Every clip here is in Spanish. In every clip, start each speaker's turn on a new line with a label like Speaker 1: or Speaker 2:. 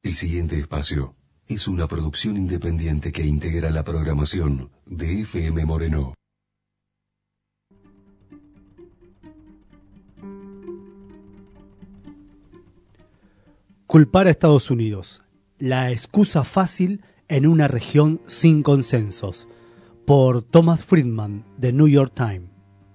Speaker 1: El siguiente espacio es una producción independiente que integra la programación de FM Moreno.
Speaker 2: Culpar a Estados Unidos. La excusa fácil en una región sin consensos. Por Thomas Friedman, de New York Times.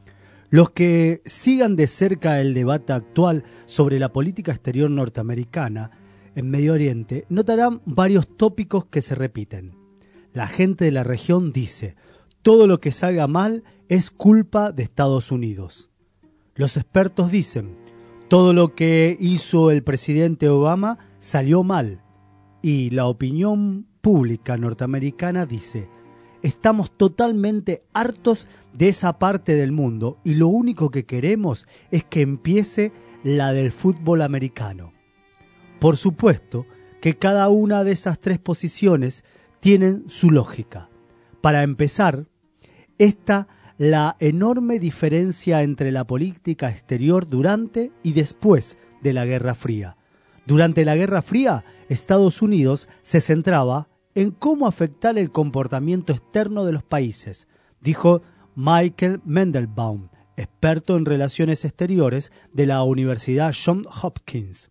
Speaker 2: Los que sigan de cerca el debate actual sobre la política exterior norteamericana en Medio Oriente notarán varios tópicos que se repiten. La gente de la región dice: todo lo que salga mal es culpa de Estados Unidos. Los expertos dicen: todo lo que hizo el presidente Obama salió mal. Y la opinión pública norteamericana dice: estamos totalmente hartos de esa parte del mundo y lo único que queremos es que empiece la del fútbol americano. Por supuesto que cada una de esas tres posiciones tienen su lógica. Para empezar, está la enorme diferencia entre la política exterior durante y después de la Guerra Fría. Durante la Guerra Fría, Estados Unidos se centraba en cómo afectar el comportamiento externo de los países, dijo Michael Mendelbaum, experto en relaciones exteriores de la Universidad Johns Hopkins.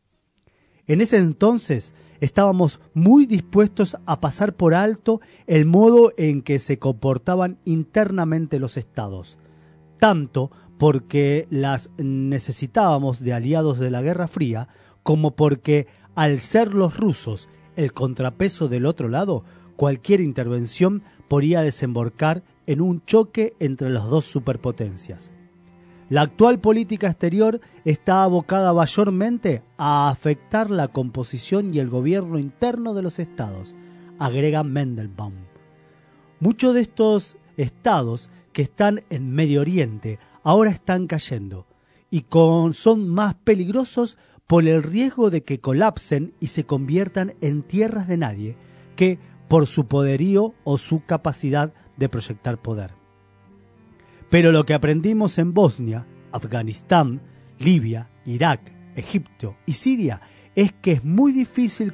Speaker 2: En ese entonces estábamos muy dispuestos a pasar por alto el modo en que se comportaban internamente los estados, tanto porque las necesitábamos de aliados de la Guerra Fría, como porque, al ser los rusos el contrapeso del otro lado, cualquier intervención podría desembocar en un choque entre las dos superpotencias. La actual política exterior está abocada mayormente a afectar la composición y el gobierno interno de los estados, agrega Mendelbaum. Muchos de estos estados que están en Medio Oriente ahora están cayendo y son más peligrosos por el riesgo de que colapsen y se conviertan en tierras de nadie que por su poderío o su capacidad de proyectar poder. Pero lo que aprendimos en Bosnia, Afganistán, Libia, Irak, Egipto y Siria es que es muy difícil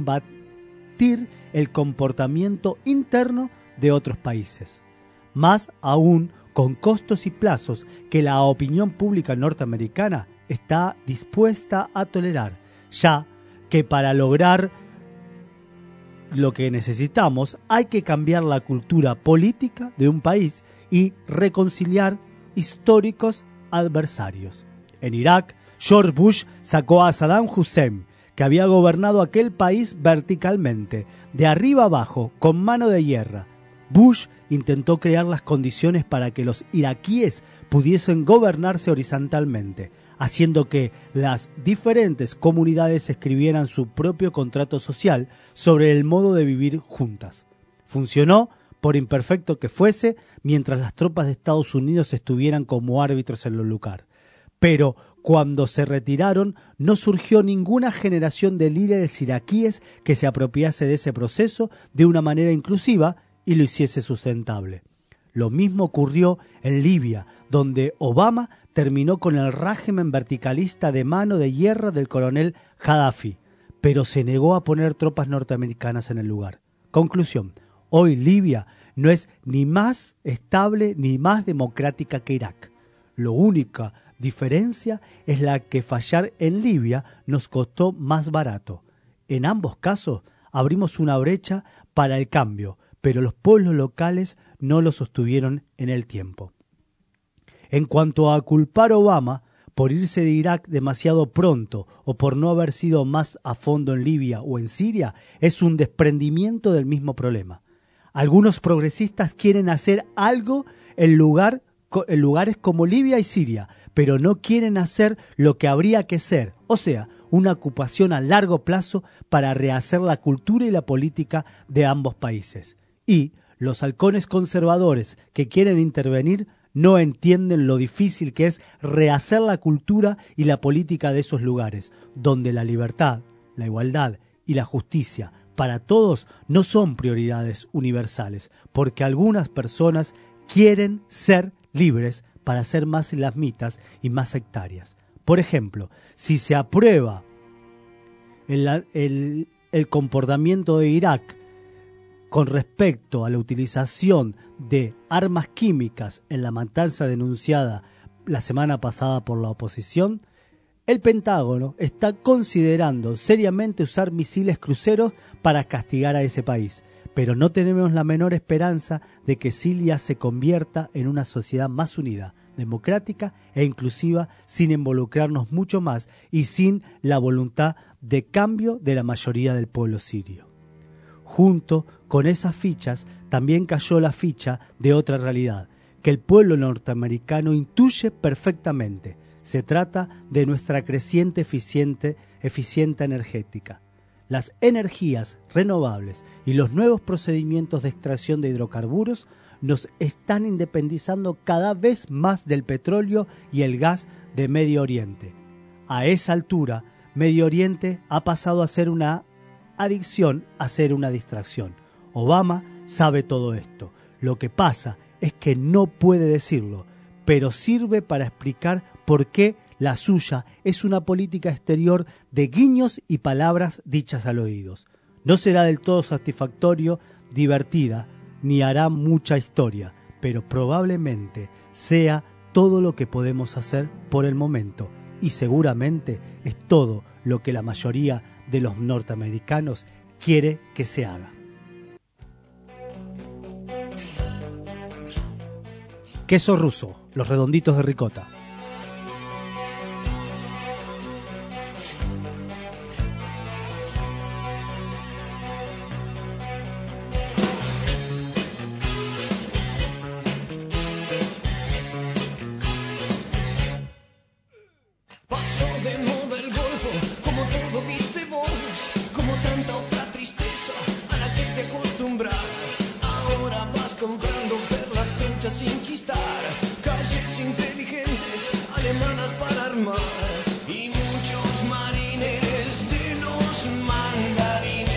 Speaker 2: combatir el comportamiento interno de otros países, más aún con costos y plazos que la opinión pública norteamericana está dispuesta a tolerar, ya que para lograr lo que necesitamos hay que cambiar la cultura política de un país y reconciliar históricos adversarios. En Irak, George Bush sacó a Saddam Hussein, que había gobernado aquel país verticalmente, de arriba abajo, con mano de hierro. Bush intentó crear las condiciones para que los iraquíes pudiesen gobernarse horizontalmente, haciendo que las diferentes comunidades escribieran su propio contrato social sobre el modo de vivir juntas. Funcionó, por imperfecto que fuese, mientras las tropas de Estados Unidos estuvieran como árbitros en el lugar. Pero cuando se retiraron, no surgió ninguna generación de líderes iraquíes que se apropiase de ese proceso de una manera inclusiva y lo hiciese sustentable. Lo mismo ocurrió en Libia, donde Obama terminó con el régimen verticalista de mano de hierro del coronel Gaddafi, pero se negó a poner tropas norteamericanas en el lugar. Conclusión: hoy Libia no es ni más estable ni más democrática que Irak. La única diferencia es la que fallar en Libia nos costó más barato. En ambos casos abrimos una brecha para el cambio, pero los pueblos locales no lo sostuvieron en el tiempo. En cuanto a culpar a Obama por irse de Irak demasiado pronto o por no haber sido más a fondo en Libia o en Siria, es un desprendimiento del mismo problema. Algunos progresistas quieren hacer algo en lugares como Libia y Siria, pero no quieren hacer lo que habría que hacer, o sea, una ocupación a largo plazo para rehacer la cultura y la política de ambos países. Y los halcones conservadores que quieren intervenir no entienden lo difícil que es rehacer la cultura y la política de esos lugares, donde la libertad, la igualdad y la justicia para todos no son prioridades universales, porque algunas personas quieren ser libres para ser más islamitas y más sectarias. Por ejemplo, si se aprueba el el comportamiento de Irak con respecto a la utilización de armas químicas en la matanza denunciada la semana pasada por la oposición, el Pentágono está considerando seriamente usar misiles cruceros para castigar a ese país, pero no tenemos la menor esperanza de que Siria se convierta en una sociedad más unida, democrática e inclusiva, sin involucrarnos mucho más y sin la voluntad de cambio de la mayoría del pueblo sirio. Junto con esas fichas también cayó la ficha de otra realidad, que el pueblo norteamericano intuye perfectamente. Se trata de nuestra creciente eficiencia energética. Las energías renovables y los nuevos procedimientos de extracción de hidrocarburos nos están independizando cada vez más del petróleo y el gas de Medio Oriente. A esa altura, Medio Oriente ha pasado a ser una adicción, a ser una distracción. Obama sabe todo esto. Lo que pasa es que no puede decirlo, pero sirve para explicar por qué la suya es una política exterior de guiños y palabras dichas al oído. No será del todo satisfactorio, divertida, ni hará mucha historia, pero probablemente sea todo lo que podemos hacer por el momento, y seguramente es todo lo que la mayoría de los norteamericanos quiere que se haga. Queso ruso, los redonditos de ricota.
Speaker 3: Pasó de moda el golfo, como todo viste vos, como tanta otra tristeza a la que te acostumbras. Ahora vas comprando perlas truchas sin chistar, calles inteligentes, alemanas para armar, y muchos marines de los mandarines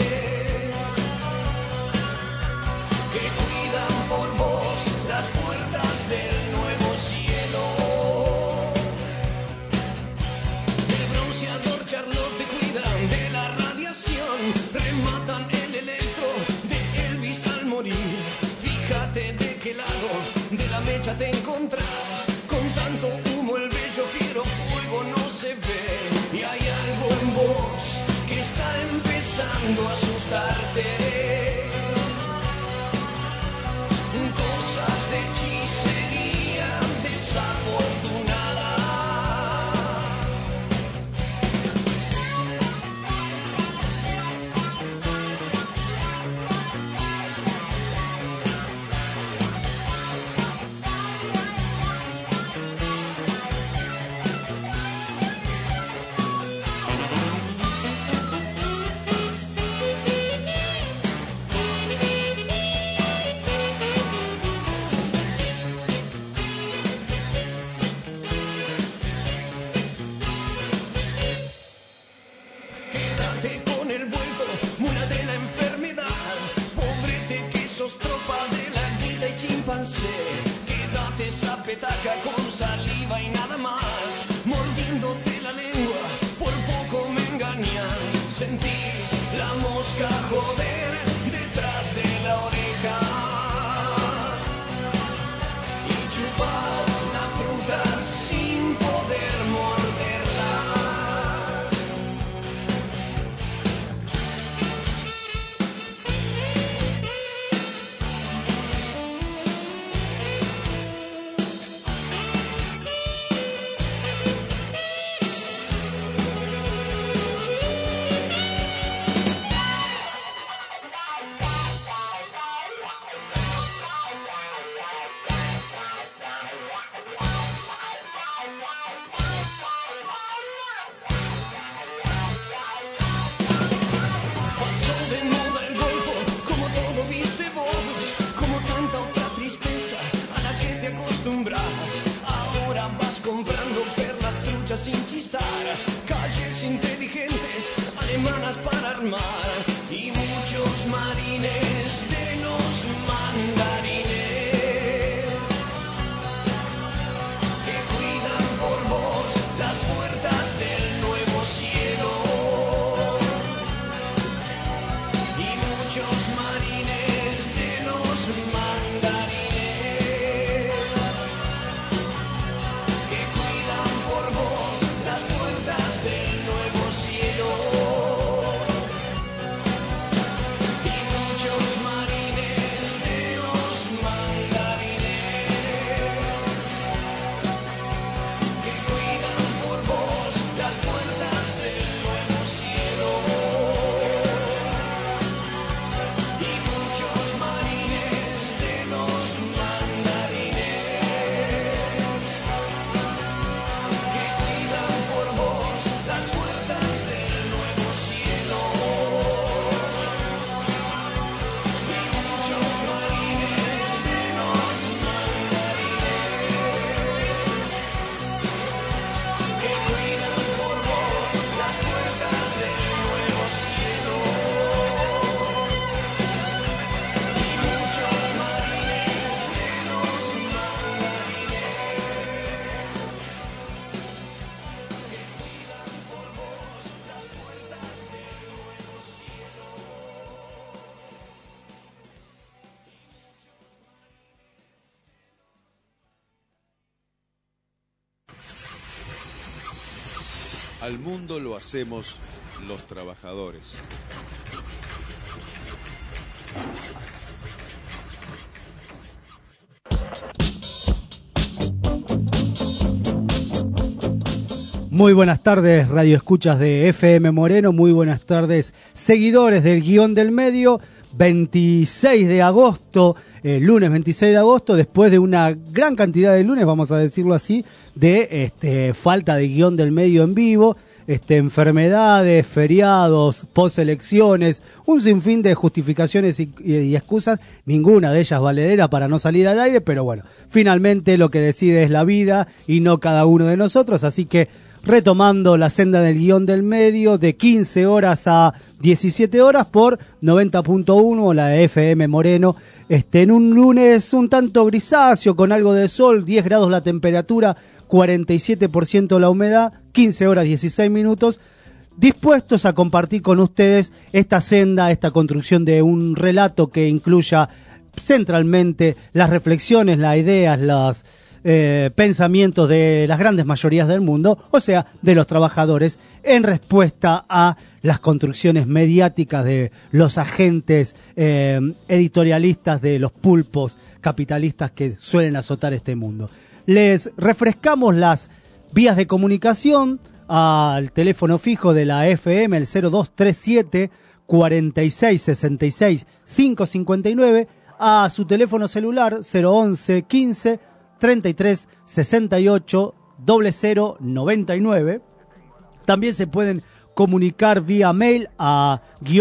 Speaker 3: que cuidan por vos las puertas del nuevo cielo. El bronceador Charlotte te cuidan de la radiación, rematan el electro de Elvis al morir. Fíjate de qué lado de la mecha te encontrás, con tanto humo el bello fiero fuego no se ve, y hay algo en vos que está empezando a asustarte. Cosas de hechicería desafortunada. Quédate con el vuelto, mula de la enfermedad, pobrete que sos tropa de la guita y chimpancé. Quédate esa petaca con saliva y nada más, mordiéndote la lengua, por poco me engañas. Sentís la mosca joder detrás de la oreja y chupas la fruta sin poder morderla. Pasó de moda el golfo, como todo viste vos, como tanta otra tristeza a la que te acostumbras. Ahora vas comprando perlas truchas sin chistar, calles inteligentes, alemanas para armar, y muchos marines de los mandarines que cuidan por vos las puertas del nuevo cielo.
Speaker 4: Al mundo lo hacemos los trabajadores.
Speaker 2: Muy buenas tardes, radio escuchas de FM Moreno, muy buenas tardes, seguidores del Guión del Medio. 26 de agosto, lunes 26 de agosto, después de una gran cantidad de lunes, vamos a decirlo así, de falta de Guión del Medio en vivo, enfermedades, feriados, postelecciones, un sinfín de justificaciones y excusas, ninguna de ellas valedera para no salir al aire, pero bueno, finalmente lo que decide es la vida y no cada uno de nosotros, así que retomando la senda del Guión del Medio de 15 horas a 17 horas por 90.1, la FM Moreno, en un lunes un tanto grisáceo, con algo de sol, 10 grados la temperatura, 47% la humedad, 15 horas 16 minutos, dispuestos a compartir con ustedes esta senda, esta construcción de un relato que incluya centralmente las reflexiones, las ideas, los pensamientos de las grandes mayorías del mundo, o sea, de los trabajadores, en respuesta a las construcciones mediáticas de los agentes editorialistas de los pulpos capitalistas que suelen azotar este mundo. Les refrescamos las vías de comunicación al teléfono fijo de la FM, el 0237 46 66 559, a su teléfono celular 011 15 33 68 0099. También se pueden comunicar vía mail a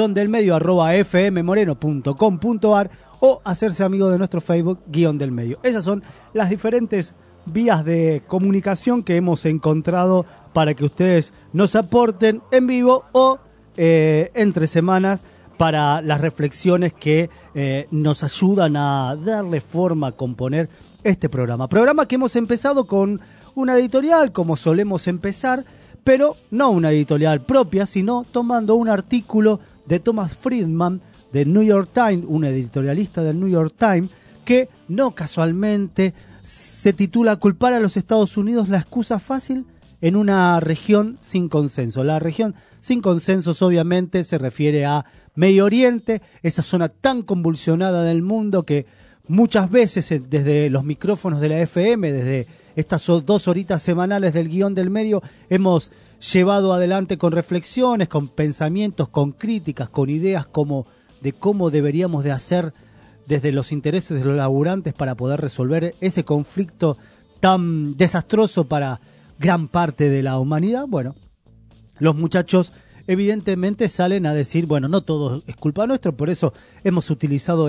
Speaker 2: guiondelmedio@fmmoreno.com.ar o hacerse amigo de nuestro Facebook Guión del Medio. Esas son las diferentes vías de comunicación que hemos encontrado para que ustedes nos aporten en vivo o entre semanas para las reflexiones que nos ayudan a darle forma, a componer este programa. Programa que hemos empezado con una editorial, como solemos empezar, pero no una editorial propia, sino tomando un artículo de Thomas Friedman, del New York Times, un editorialista del New York Times, que no casualmente se titula "Culpar a los Estados Unidos, la excusa fácil en una región sin consenso". La región sin consensos obviamente se refiere a Medio Oriente, esa zona tan convulsionada del mundo que muchas veces desde los micrófonos de la FM, desde estas 2 horitas semanales del Guión del Medio, hemos llevado adelante con reflexiones, con pensamientos, con críticas, con ideas de cómo deberíamos de hacer desde los intereses de los laburantes para poder resolver ese conflicto tan desastroso para gran parte de la humanidad. Bueno, los muchachos evidentemente salen a decir, bueno, no todo es culpa nuestra, por eso hemos utilizado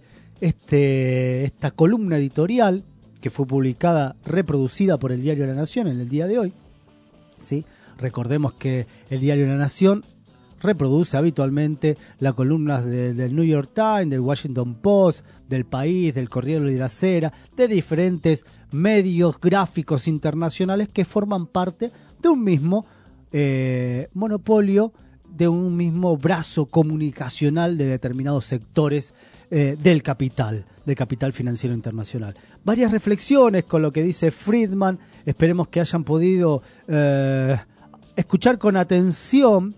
Speaker 2: esta columna editorial que fue publicada, reproducida por el diario La Nación en el día de hoy, ¿sí? Recordemos que el diario La Nación reproduce habitualmente las columnas del New York Times, del Washington Post, del País, del Corriere de la Sera, de diferentes medios gráficos internacionales que forman parte de un mismo monopolio, de un mismo brazo comunicacional de determinados sectores del capital financiero internacional. Varias reflexiones con lo que dice Friedman, esperemos que hayan podido escuchar con atención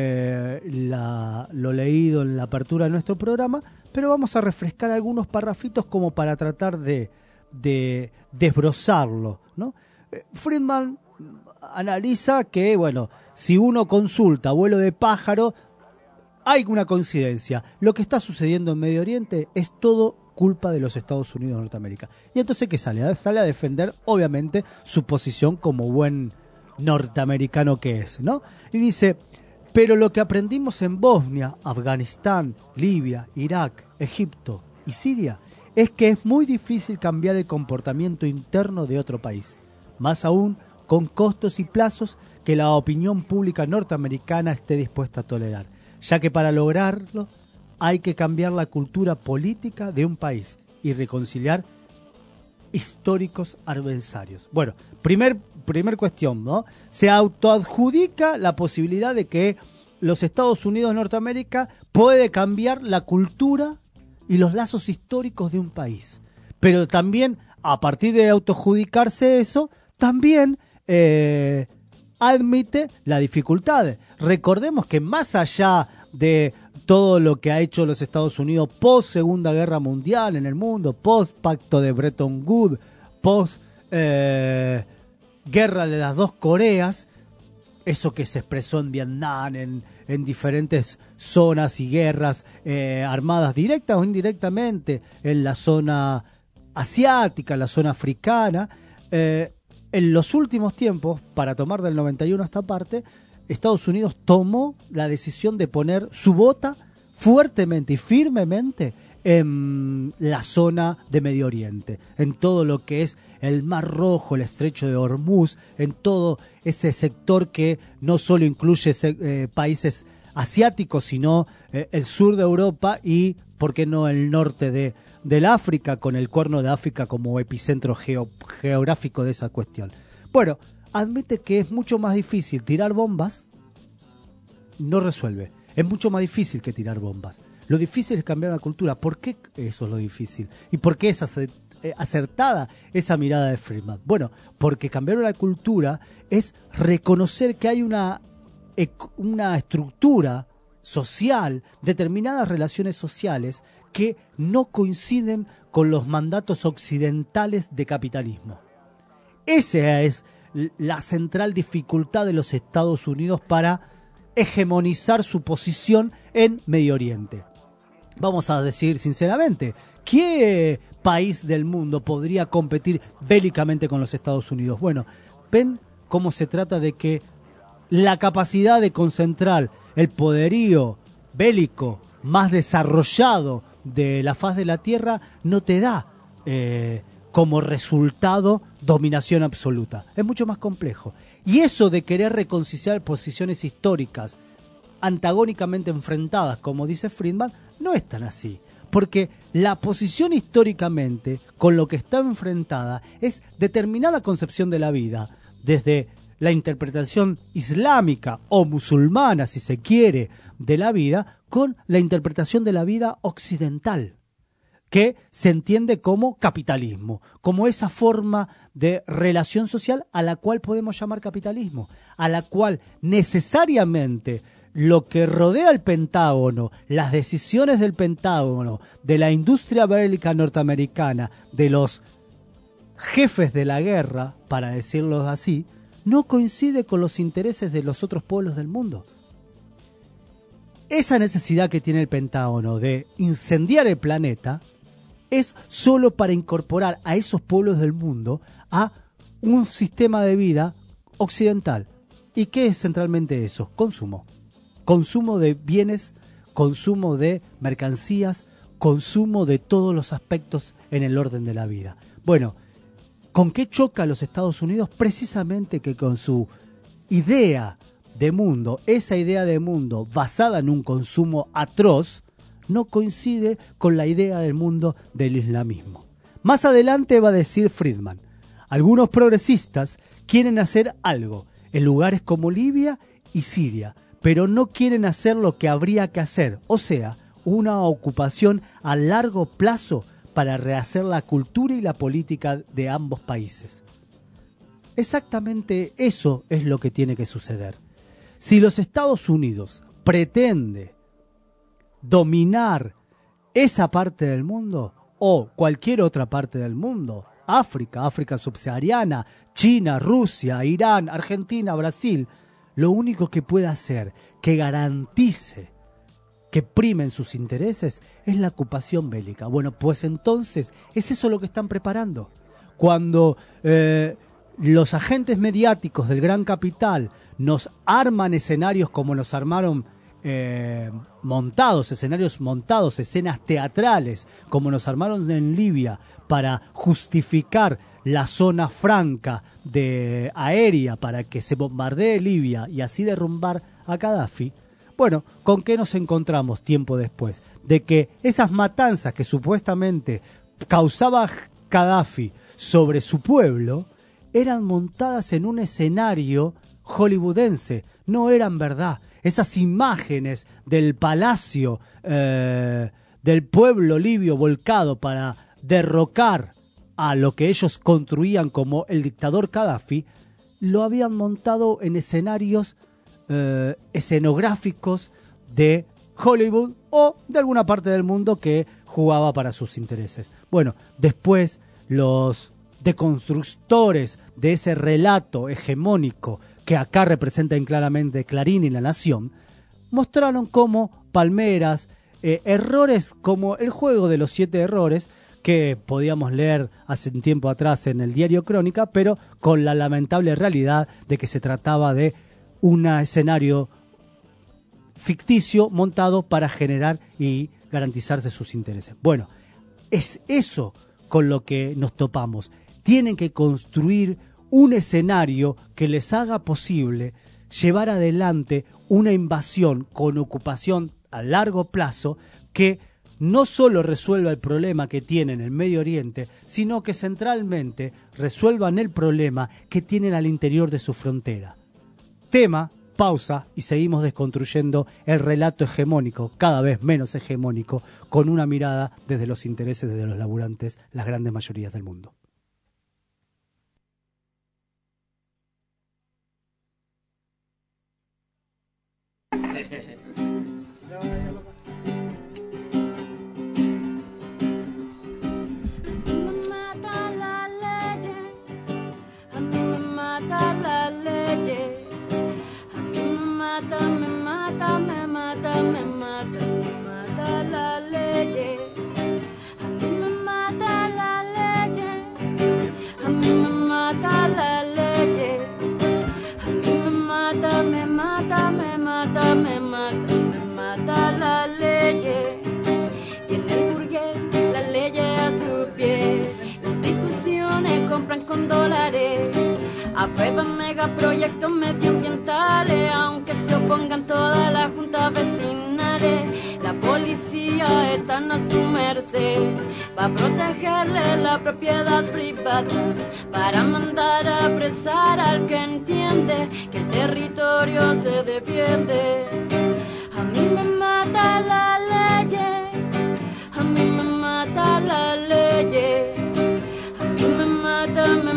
Speaker 2: lo leído en la apertura de nuestro programa, pero vamos a refrescar algunos parrafitos como para tratar de desbrozarlo, ¿no? Friedman analiza que, bueno, si uno consulta vuelo de pájaro, hay una coincidencia. Lo que está sucediendo en Medio Oriente es todo culpa de los Estados Unidos de Norteamérica. Y entonces, ¿qué sale? Sale a defender, obviamente, su posición como buen norteamericano que es, ¿no? Y dice, pero lo que aprendimos en Bosnia, Afganistán, Libia, Irak, Egipto y Siria es que es muy difícil cambiar el comportamiento interno de otro país. Más aún, con costos y plazos que la opinión pública norteamericana esté dispuesta a tolerar, ya que para lograrlo hay que cambiar la cultura política de un país y reconciliar históricos adversarios. Bueno, primer cuestión, ¿no? Se autoadjudica la posibilidad de que los Estados Unidos de Norteamérica puede cambiar la cultura y los lazos históricos de un país. Pero también, a partir de autoadjudicarse eso, también admite la dificultad. Recordemos que más allá de todo lo que ha hecho los Estados Unidos post Segunda Guerra Mundial en el mundo, post Pacto de Bretton Woods, post Guerra de las dos Coreas, eso que se expresó en Vietnam, en diferentes zonas y guerras armadas directas o indirectamente, en la zona asiática, en la zona africana, en los últimos tiempos, para tomar del 91 a esta parte, Estados Unidos tomó la decisión de poner su bota fuertemente y firmemente en la zona de Medio Oriente, en todo lo que es el Mar Rojo, el Estrecho de Hormuz, en todo ese sector que no solo incluye países asiáticos, sino el sur de Europa y, ¿por qué no, el norte del África, con el Cuerno de África como epicentro geográfico de esa cuestión? Bueno, admite que es mucho más difícil tirar bombas, no resuelve. Es mucho más difícil que tirar bombas. Lo difícil es cambiar la cultura. ¿Por qué eso es lo difícil? ¿Y por qué es acertada esa mirada de Friedman? Bueno, porque cambiar la cultura es reconocer que hay una estructura social, determinadas relaciones sociales que no coinciden con los mandatos occidentales de capitalismo. Esa es la central dificultad de los Estados Unidos para hegemonizar su posición en Medio Oriente. Vamos a decir sinceramente, ¿qué país del mundo podría competir bélicamente con los Estados Unidos? Bueno, ven cómo se trata de que la capacidad de concentrar el poderío bélico más desarrollado de la faz de la Tierra no te da como resultado dominación absoluta. Es mucho más complejo. Y eso de querer reconciliar posiciones históricas antagónicamente enfrentadas, como dice Friedman, no es tan así. Porque la posición históricamente con lo que está enfrentada es determinada concepción de la vida, desde la interpretación islámica o musulmana, si se quiere, de la vida, con la interpretación de la vida occidental, que se entiende como capitalismo, como esa forma de relación social a la cual podemos llamar capitalismo, a la cual necesariamente lo que rodea el Pentágono, las decisiones del Pentágono, de la industria bélica norteamericana, de los jefes de la guerra, para decirlo así, no coincide con los intereses de los otros pueblos del mundo. Esa necesidad que tiene el Pentágono de incendiar el planeta es solo para incorporar a esos pueblos del mundo a un sistema de vida occidental. ¿Y qué es centralmente eso? Consumo. Consumo de bienes, consumo de mercancías, consumo de todos los aspectos en el orden de la vida. Bueno, ¿con qué choca los Estados Unidos? Precisamente que con su idea de mundo, esa idea de mundo basada en un consumo atroz, no coincide con la idea del mundo del islamismo. Más adelante va a decir Friedman, algunos progresistas quieren hacer algo en lugares como Libia y Siria, pero no quieren hacer lo que habría que hacer, o sea, una ocupación a largo plazo para rehacer la cultura y la política de ambos países. Exactamente eso es lo que tiene que suceder. Si los Estados Unidos pretende dominar esa parte del mundo o cualquier otra parte del mundo, África subsahariana, China, Rusia, Irán, Argentina, Brasil, lo único que puede hacer que garantice que primen sus intereses es la ocupación bélica. Bueno, pues entonces es eso lo que están preparando. Cuando los agentes mediáticos del gran capital nos arman escenarios como nos armaron escenarios montados, escenas teatrales, como nos armaron en Libia para justificar la zona franca de aérea para que se bombardee Libia y así derrumbar a Gaddafi. Bueno, ¿con qué nos encontramos tiempo después? De que esas matanzas que supuestamente causaba Gaddafi sobre su pueblo eran montadas en un escenario hollywoodense, no eran verdad. Esas imágenes del palacio del pueblo libio volcado para derrocar a lo que ellos construían como el dictador Gaddafi, lo habían montado en escenarios escenográficos de Hollywood o de alguna parte del mundo que jugaba para sus intereses. Bueno, después los deconstructores de ese relato hegemónico que acá representan claramente Clarín y La Nación, mostraron cómo palmeras, errores como el juego de los 7 errores, que podíamos leer hace un tiempo atrás en el diario Crónica, pero con la lamentable realidad de que se trataba de un escenario ficticio montado para generar y garantizarse sus intereses. Bueno, es eso con lo que nos topamos. Tienen que construir un escenario que les haga posible llevar adelante una invasión con ocupación a largo plazo que no solo resuelva el problema que tienen en el Medio Oriente, sino que centralmente resuelvan el problema que tienen al interior de su frontera. Tema, pausa y seguimos desconstruyendo el relato hegemónico, cada vez menos hegemónico, con una mirada desde los intereses de los laburantes, las grandes mayorías del mundo.
Speaker 5: Con dólares, aprueban megaproyectos medioambientales, aunque se opongan todas las juntas vecinales. La policía está a su merced para protegerle la propiedad privada, para mandar a apresar al que entiende que el territorio se defiende. A mí me mata la ley, a mí me mata la ley. Me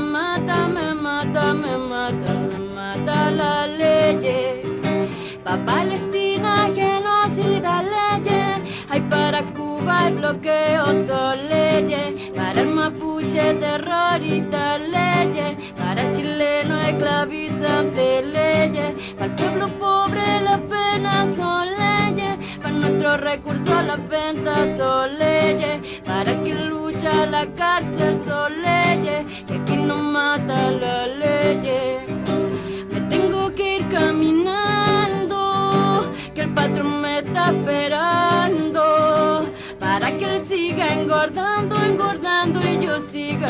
Speaker 5: mata la ley. Pa' Palestina genocida leyes, hay para Cuba el bloqueo son leyes, para el mapuche terrorista leyes, para chileno esclavizante leyes, para el pueblo pobre las penas son leyes, para nuestros recursos las ventas son leyes, para quien lucha la cárcel son leyes, que aquí no mata la ley. Me tengo que ir caminando, que el patrón me está esperando, para que él siga engordando, engordando y yo siga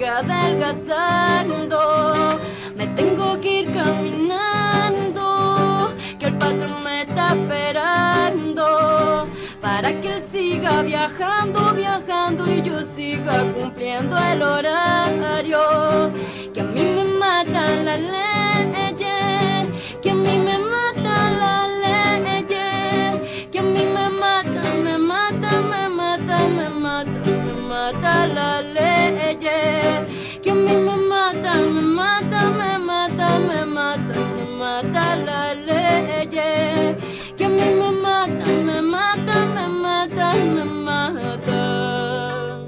Speaker 5: adelgazando. Me tengo que ir caminando, que el patrón me está esperando, para que él siga viajando, viajando y yo siga cumpliendo el horario. Que a mí me matan las leyes, que a mí me matan las leyes, que a mí me matan, me matan, me matan, me matan, me matan las leyes, que a mí me matan, me matan, me matan, me matan, me matan las leyes, que a mí me matan, me matan, me matan, me matan,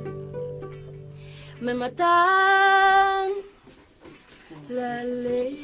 Speaker 5: me matan la ley.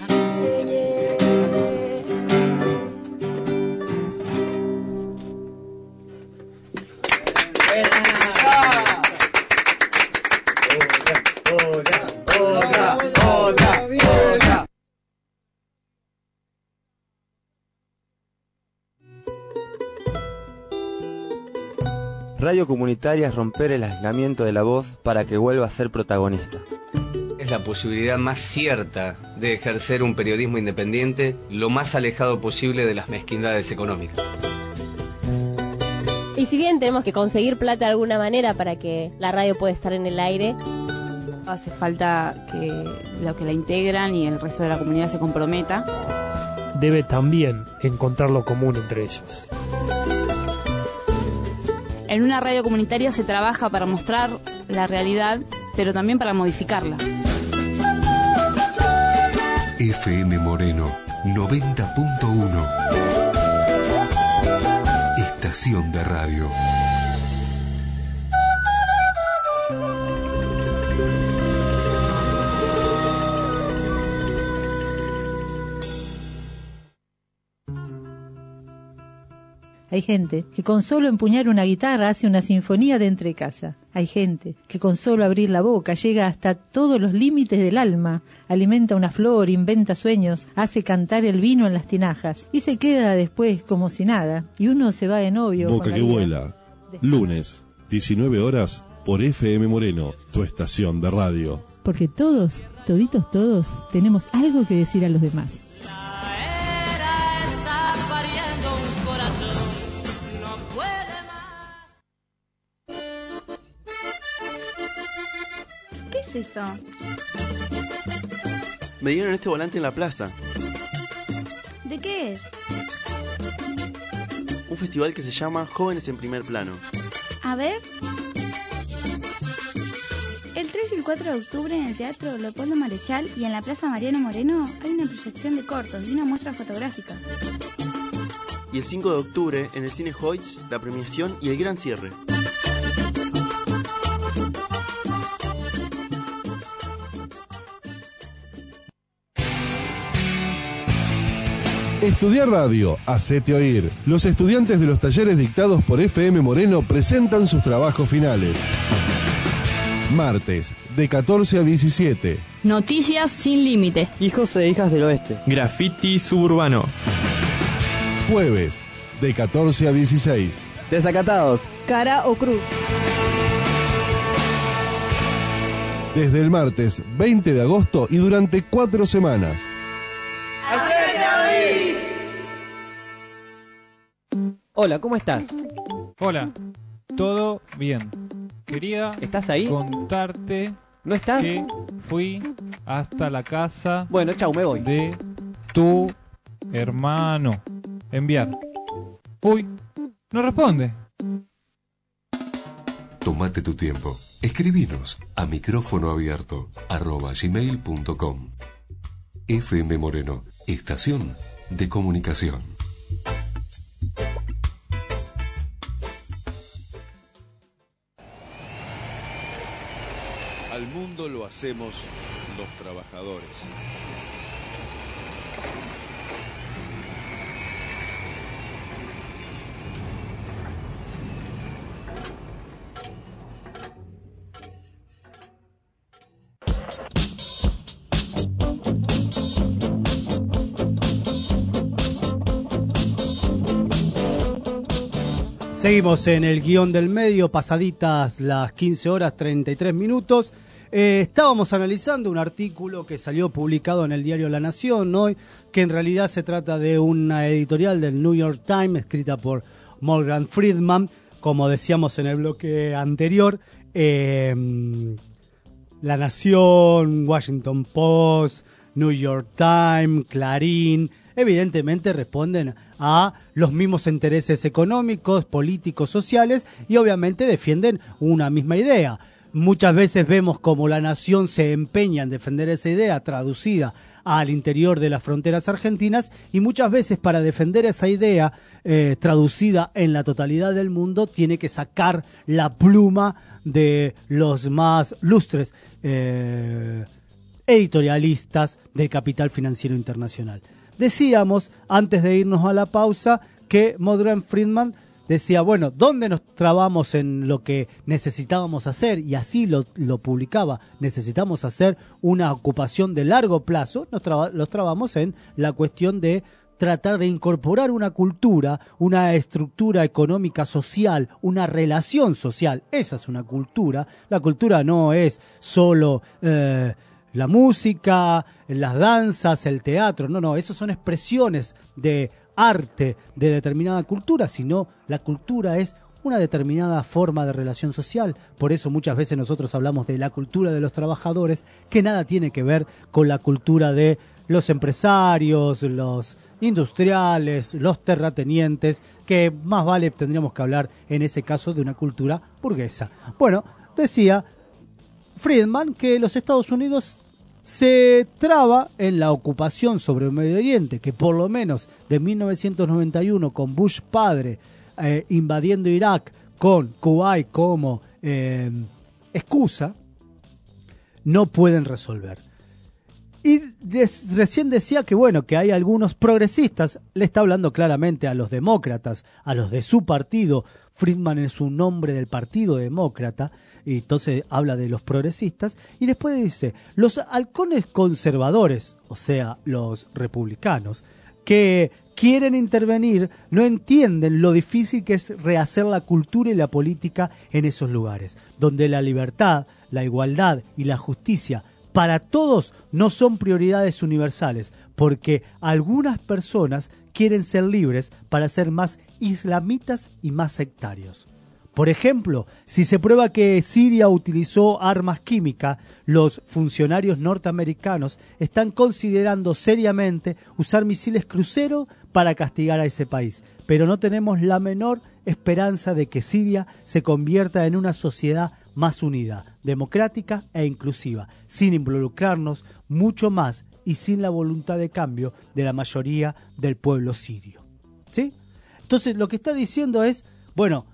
Speaker 6: Radio comunitaria es romper el aislamiento de la voz para que vuelva a ser protagonista.
Speaker 7: Es la posibilidad más cierta de ejercer un periodismo independiente lo más alejado posible de las mezquindades económicas.
Speaker 8: Y si bien tenemos que conseguir plata de alguna manera para que la radio pueda estar en el aire,
Speaker 9: hace falta que los que la integran y el resto de la comunidad se comprometa.
Speaker 10: Debe también encontrar lo común entre ellos.
Speaker 9: En una radio comunitaria se trabaja para mostrar la realidad, pero también para modificarla.
Speaker 1: FM Moreno 90.1. Estación de radio.
Speaker 11: Hay gente que con solo empuñar una guitarra hace una sinfonía de entrecasa. Hay gente que con solo abrir la boca llega hasta todos los límites del alma, alimenta una flor, inventa sueños, hace cantar el vino en las tinajas y se queda después como si nada. Y uno se va de novio.
Speaker 12: Boca que vuela. Lunes, 19 horas por FM Moreno, tu estación de radio.
Speaker 11: Porque todos, toditos todos, tenemos algo que decir a los demás.
Speaker 13: ¿Qué es eso?
Speaker 14: Me dieron este volante en la plaza.
Speaker 13: ¿De qué es?
Speaker 14: Un festival que se llama Jóvenes en Primer Plano.
Speaker 13: A ver. El 3 y el 4 de octubre en el Teatro Leopoldo Marechal y en la Plaza Mariano Moreno hay una proyección de cortos y una muestra fotográfica.
Speaker 14: Y el 5 de octubre en el Cine Hoyts, la premiación y el gran cierre.
Speaker 12: Estudiar radio, hacete oír. Los estudiantes de los talleres dictados por FM Moreno presentan sus trabajos finales. Martes, de 14 a 17.
Speaker 15: Noticias sin límite.
Speaker 16: Hijos e hijas del oeste.
Speaker 17: Graffiti suburbano.
Speaker 12: Jueves, de 14 a 16.
Speaker 16: Desacatados.
Speaker 15: Cara o cruz.
Speaker 12: Desde el martes 20 de agosto y durante 4 semanas.
Speaker 16: Hola, ¿cómo estás?
Speaker 18: Hola, todo bien.
Speaker 16: ¿Estás ahí?
Speaker 18: Contarte.
Speaker 16: ¿No estás?
Speaker 18: Que fui hasta la casa.
Speaker 16: Bueno, chau, me voy.
Speaker 18: De tu hermano. Enviar. Uy, no responde.
Speaker 1: Tómate tu tiempo. Escribinos a micrófonoabierto@gmail.com. FM Moreno, estación de comunicación.
Speaker 4: Al mundo lo hacemos los trabajadores.
Speaker 2: Seguimos en el guión del medio, pasaditas las 15 horas 33 minutos. Estábamos analizando un artículo que salió publicado en el diario La Nación hoy, que en realidad se trata de una editorial del New York Times, escrita por Morgan Friedman, como decíamos en el bloque anterior. La Nación, Washington Post, New York Times, Clarín, evidentemente responden a los mismos intereses económicos, políticos, sociales y obviamente defienden una misma idea. Muchas veces vemos como La Nación se empeña en defender esa idea traducida al interior de las fronteras argentinas y muchas veces para defender esa idea traducida en la totalidad del mundo tiene que sacar la pluma de los más lustres editorialistas del capital financiero internacional. Decíamos, antes de irnos a la pausa, que Morgan Friedman decía, bueno, ¿dónde nos trabamos en lo que necesitábamos hacer? Y así lo publicaba. Necesitamos hacer una ocupación de largo plazo. Los trabamos en la cuestión de tratar de incorporar una cultura, una estructura económica social, una relación social. Esa es una cultura. La cultura no es solo la música, las danzas, el teatro. No, esos son expresiones de arte de determinada cultura, sino la cultura es una determinada forma de relación social. Por eso muchas veces nosotros hablamos de la cultura de los trabajadores, que nada tiene que ver con la cultura de los empresarios, los industriales, los terratenientes, que más vale tendríamos que hablar en ese caso de una cultura burguesa. Bueno, decía Friedman que los Estados Unidos se traba en la ocupación sobre el Medio Oriente, que por lo menos de 1991 con Bush padre invadiendo Irak con Kuwait como excusa, no pueden resolver. Y recién decía que bueno, que hay algunos progresistas, le está hablando claramente a los demócratas, a los de su partido. Friedman es un nombre del Partido Demócrata, y entonces habla de los progresistas, y después dice, los halcones conservadores, o sea, los republicanos, que quieren intervenir, no entienden lo difícil que es rehacer la cultura y la política en esos lugares, donde la libertad, la igualdad y la justicia para todos no son prioridades universales, porque algunas personas quieren ser libres para ser más islamitas y más sectarios. Por ejemplo, si se prueba que Siria utilizó armas químicas, los funcionarios norteamericanos están considerando seriamente usar misiles crucero para castigar a ese país, pero no tenemos la menor esperanza de que Siria se convierta en una sociedad más unida, democrática e inclusiva, sin involucrarnos mucho más y sin la voluntad de cambio de la mayoría del pueblo sirio. ¿Sí? Entonces lo que está diciendo es, bueno,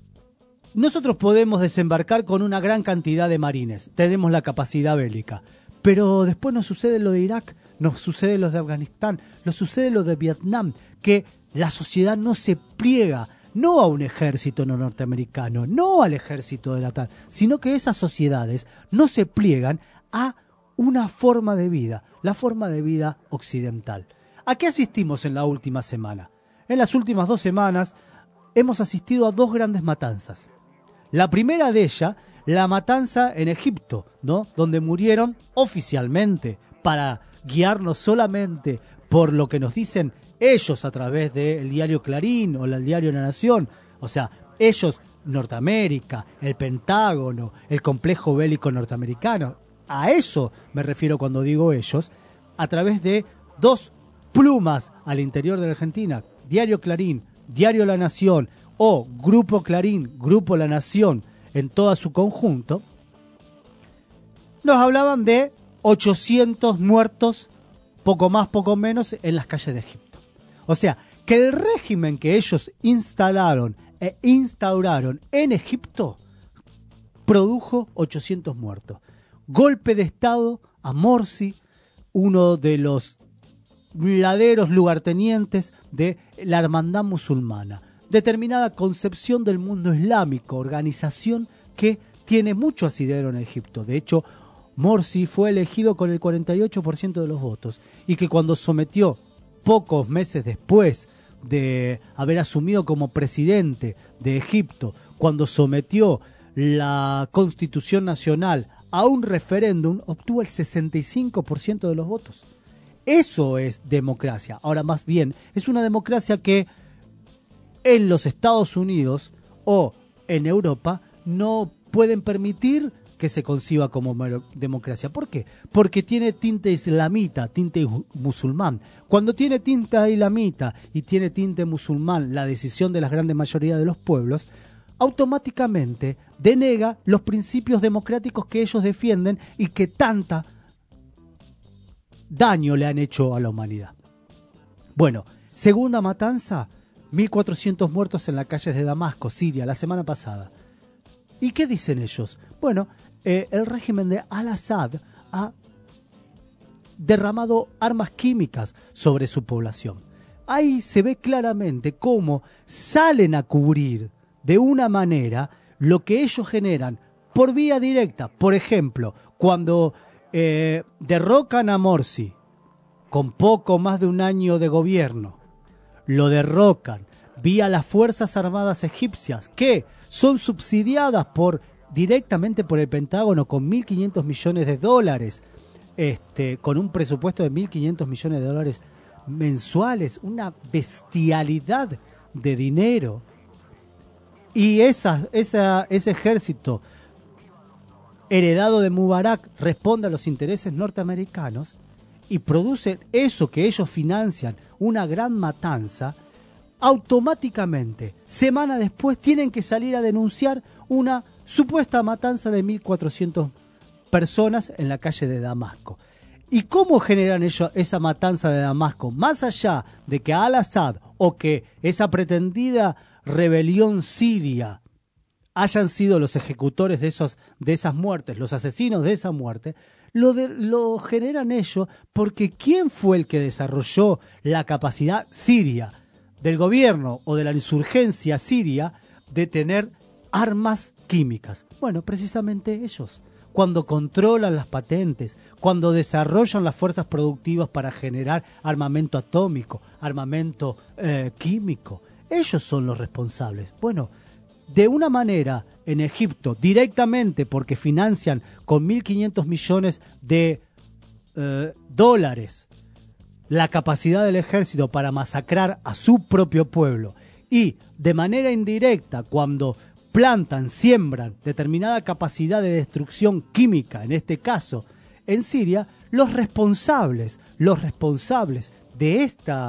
Speaker 2: nosotros podemos desembarcar con una gran cantidad de marines, tenemos la capacidad bélica, pero después nos sucede lo de Irak, nos sucede lo de Afganistán, nos sucede lo de Vietnam, que la sociedad no se pliega, no a un ejército no norteamericano, no al ejército de la OTAN, sino que esas sociedades no se pliegan a una forma de vida, la forma de vida occidental. ¿A qué asistimos en la última semana? En las últimas 2 semanas hemos asistido a 2 grandes matanzas. La primera de ellas, la matanza en Egipto, ¿no? Donde murieron oficialmente, para guiarnos solamente por lo que nos dicen ellos a través del diario Clarín o el diario La Nación, o sea, ellos, Norteamérica, el Pentágono, el complejo bélico norteamericano, a eso me refiero cuando digo ellos, a través de 2 plumas al interior de la Argentina, diario Clarín, diario La Nación o Grupo Clarín, Grupo La Nación en todo su conjunto, nos hablaban de 800 muertos, poco más, poco menos, en las calles de Egipto. O sea, que el régimen que ellos instalaron e instauraron en Egipto produjo 800 muertos. Golpe de Estado a Morsi, uno de los laderos lugartenientes de la hermandad musulmana. Determinada concepción del mundo islámico, organización que tiene mucho asidero en Egipto. De hecho, Morsi fue elegido con el 48% de los votos y que cuando sometió, pocos meses después de haber asumido como presidente de Egipto, cuando sometió la Constitución Nacional a un referéndum, obtuvo el 65% de los votos. Eso es democracia. Ahora, más bien, es una democracia que en los Estados Unidos o en Europa no pueden permitir que se conciba como democracia. ¿Por qué? Porque tiene tinte islamita, tinte musulmán. Cuando tiene tinte islamita y tiene tinte musulmán la decisión de la gran mayoría de los pueblos, automáticamente denega los principios democráticos que ellos defienden y que tanta daño le han hecho a la humanidad. Bueno, segunda matanza, 1.400 muertos en las calles de Damasco, Siria, la semana pasada. ¿Y qué dicen ellos? Bueno, el régimen de Al-Assad ha derramado armas químicas sobre su población. Ahí se ve claramente cómo salen a cubrir de una manera lo que ellos generan por vía directa. Por ejemplo, cuando derrocan a Morsi con poco más de un año de gobierno, lo derrocan vía las Fuerzas Armadas egipcias, que son subsidiadas directamente por el Pentágono con $1.500 millones, con un presupuesto de $1.500 millones mensuales, una bestialidad de dinero. Y ese ejército heredado de Mubarak responde a los intereses norteamericanos y produce eso que ellos financian, una gran matanza. Automáticamente, semana después, tienen que salir a denunciar una supuesta matanza de 1.400 personas en la calle de Damasco. ¿Y cómo generan ellos esa matanza de Damasco? Más allá de que Al-Assad o que esa pretendida rebelión siria hayan sido los ejecutores de esas muertes, los asesinos de esa muerte, lo generan ellos porque ¿quién fue el que desarrolló la capacidad siria del gobierno o de la insurgencia siria de tener armas químicas? Bueno, precisamente ellos. Cuando controlan las patentes, cuando desarrollan las fuerzas productivas para generar armamento atómico, armamento químico, ellos son los responsables. Bueno, de una manera en Egipto, directamente porque financian con 1.500 millones de dólares la capacidad del ejército para masacrar a su propio pueblo, y de manera indirecta cuando plantan, siembran determinada capacidad de destrucción química, en este caso en Siria, los responsables de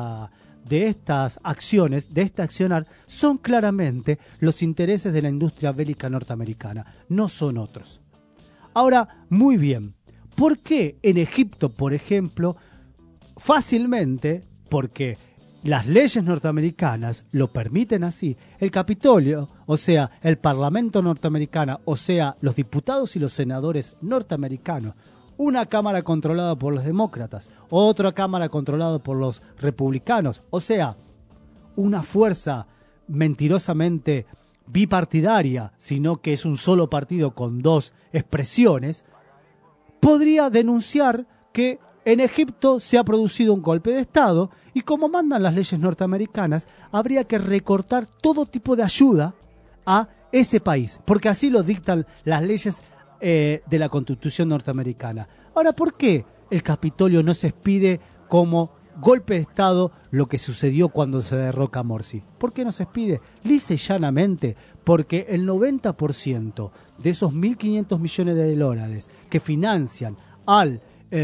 Speaker 2: estas acciones, de este accionar, son claramente los intereses de la industria bélica norteamericana, no son otros. Ahora, muy bien, ¿por qué en Egipto, por ejemplo, fácilmente, porque las leyes norteamericanas lo permiten así, el Capitolio, o sea, el Parlamento norteamericano, o sea, los diputados y los senadores norteamericanos, una cámara controlada por los demócratas, otra cámara controlada por los republicanos, o sea, una fuerza mentirosamente bipartidaria, sino que es un solo partido con dos expresiones, podría denunciar que en Egipto se ha producido un golpe de Estado y como mandan las leyes norteamericanas, habría que recortar todo tipo de ayuda a ese país, porque así lo dictan las leyes de la Constitución norteamericana. Ahora, ¿por qué el Capitolio no se expide como golpe de Estado lo que sucedió cuando se derroca a Morsi? ¿Por qué no se expide? Lisa y llanamente porque el 90% de esos 1.500 millones de dólares que financian al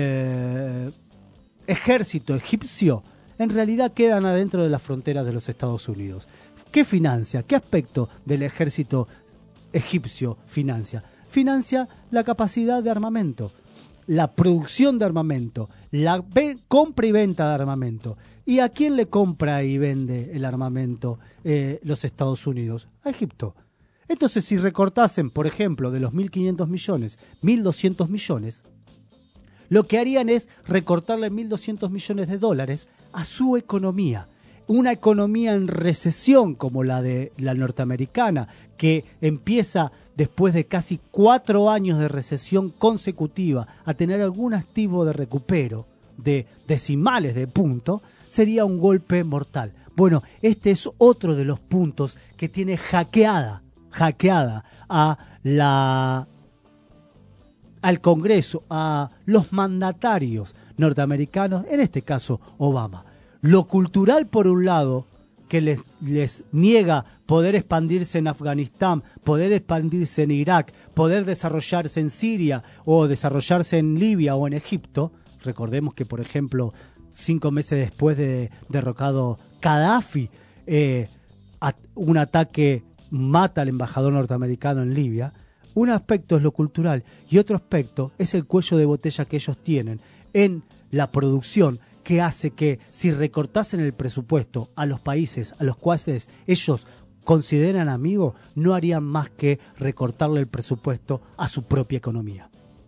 Speaker 2: ejército egipcio en realidad quedan adentro de las fronteras de los Estados Unidos. ¿Qué financia? ¿Qué aspecto del ejército egipcio financia? Financia la capacidad de armamento, la producción de armamento, la compra y venta de armamento. ¿Y a quién le compra y vende el armamento los Estados Unidos? A Egipto. Entonces, si recortasen, por ejemplo, de los 1.500 millones, 1.200 millones, lo que harían es recortarle 1.200 millones de dólares a su economía. Una economía en recesión como la de la norteamericana, que empieza después de casi 4 años de recesión consecutiva a tener algún activo de recupero de decimales de punto, sería un golpe mortal. Bueno, este es otro de los puntos que tiene hackeada al Congreso, a los mandatarios norteamericanos, en este caso Obama. Lo cultural, por un lado, que les niega poder expandirse en Afganistán, poder expandirse en Irak, poder desarrollarse en Siria o desarrollarse en Libia o en Egipto. Recordemos que, por ejemplo, 5 meses después de derrocado Gaddafi, un ataque mata al embajador norteamericano en Libia. Un aspecto es lo cultural y otro aspecto es el cuello de botella que ellos tienen en la producción, que hace que si recortasen el presupuesto a los países a los cuales ellos consideran amigos, no harían más que recortarle el presupuesto a su propia economía.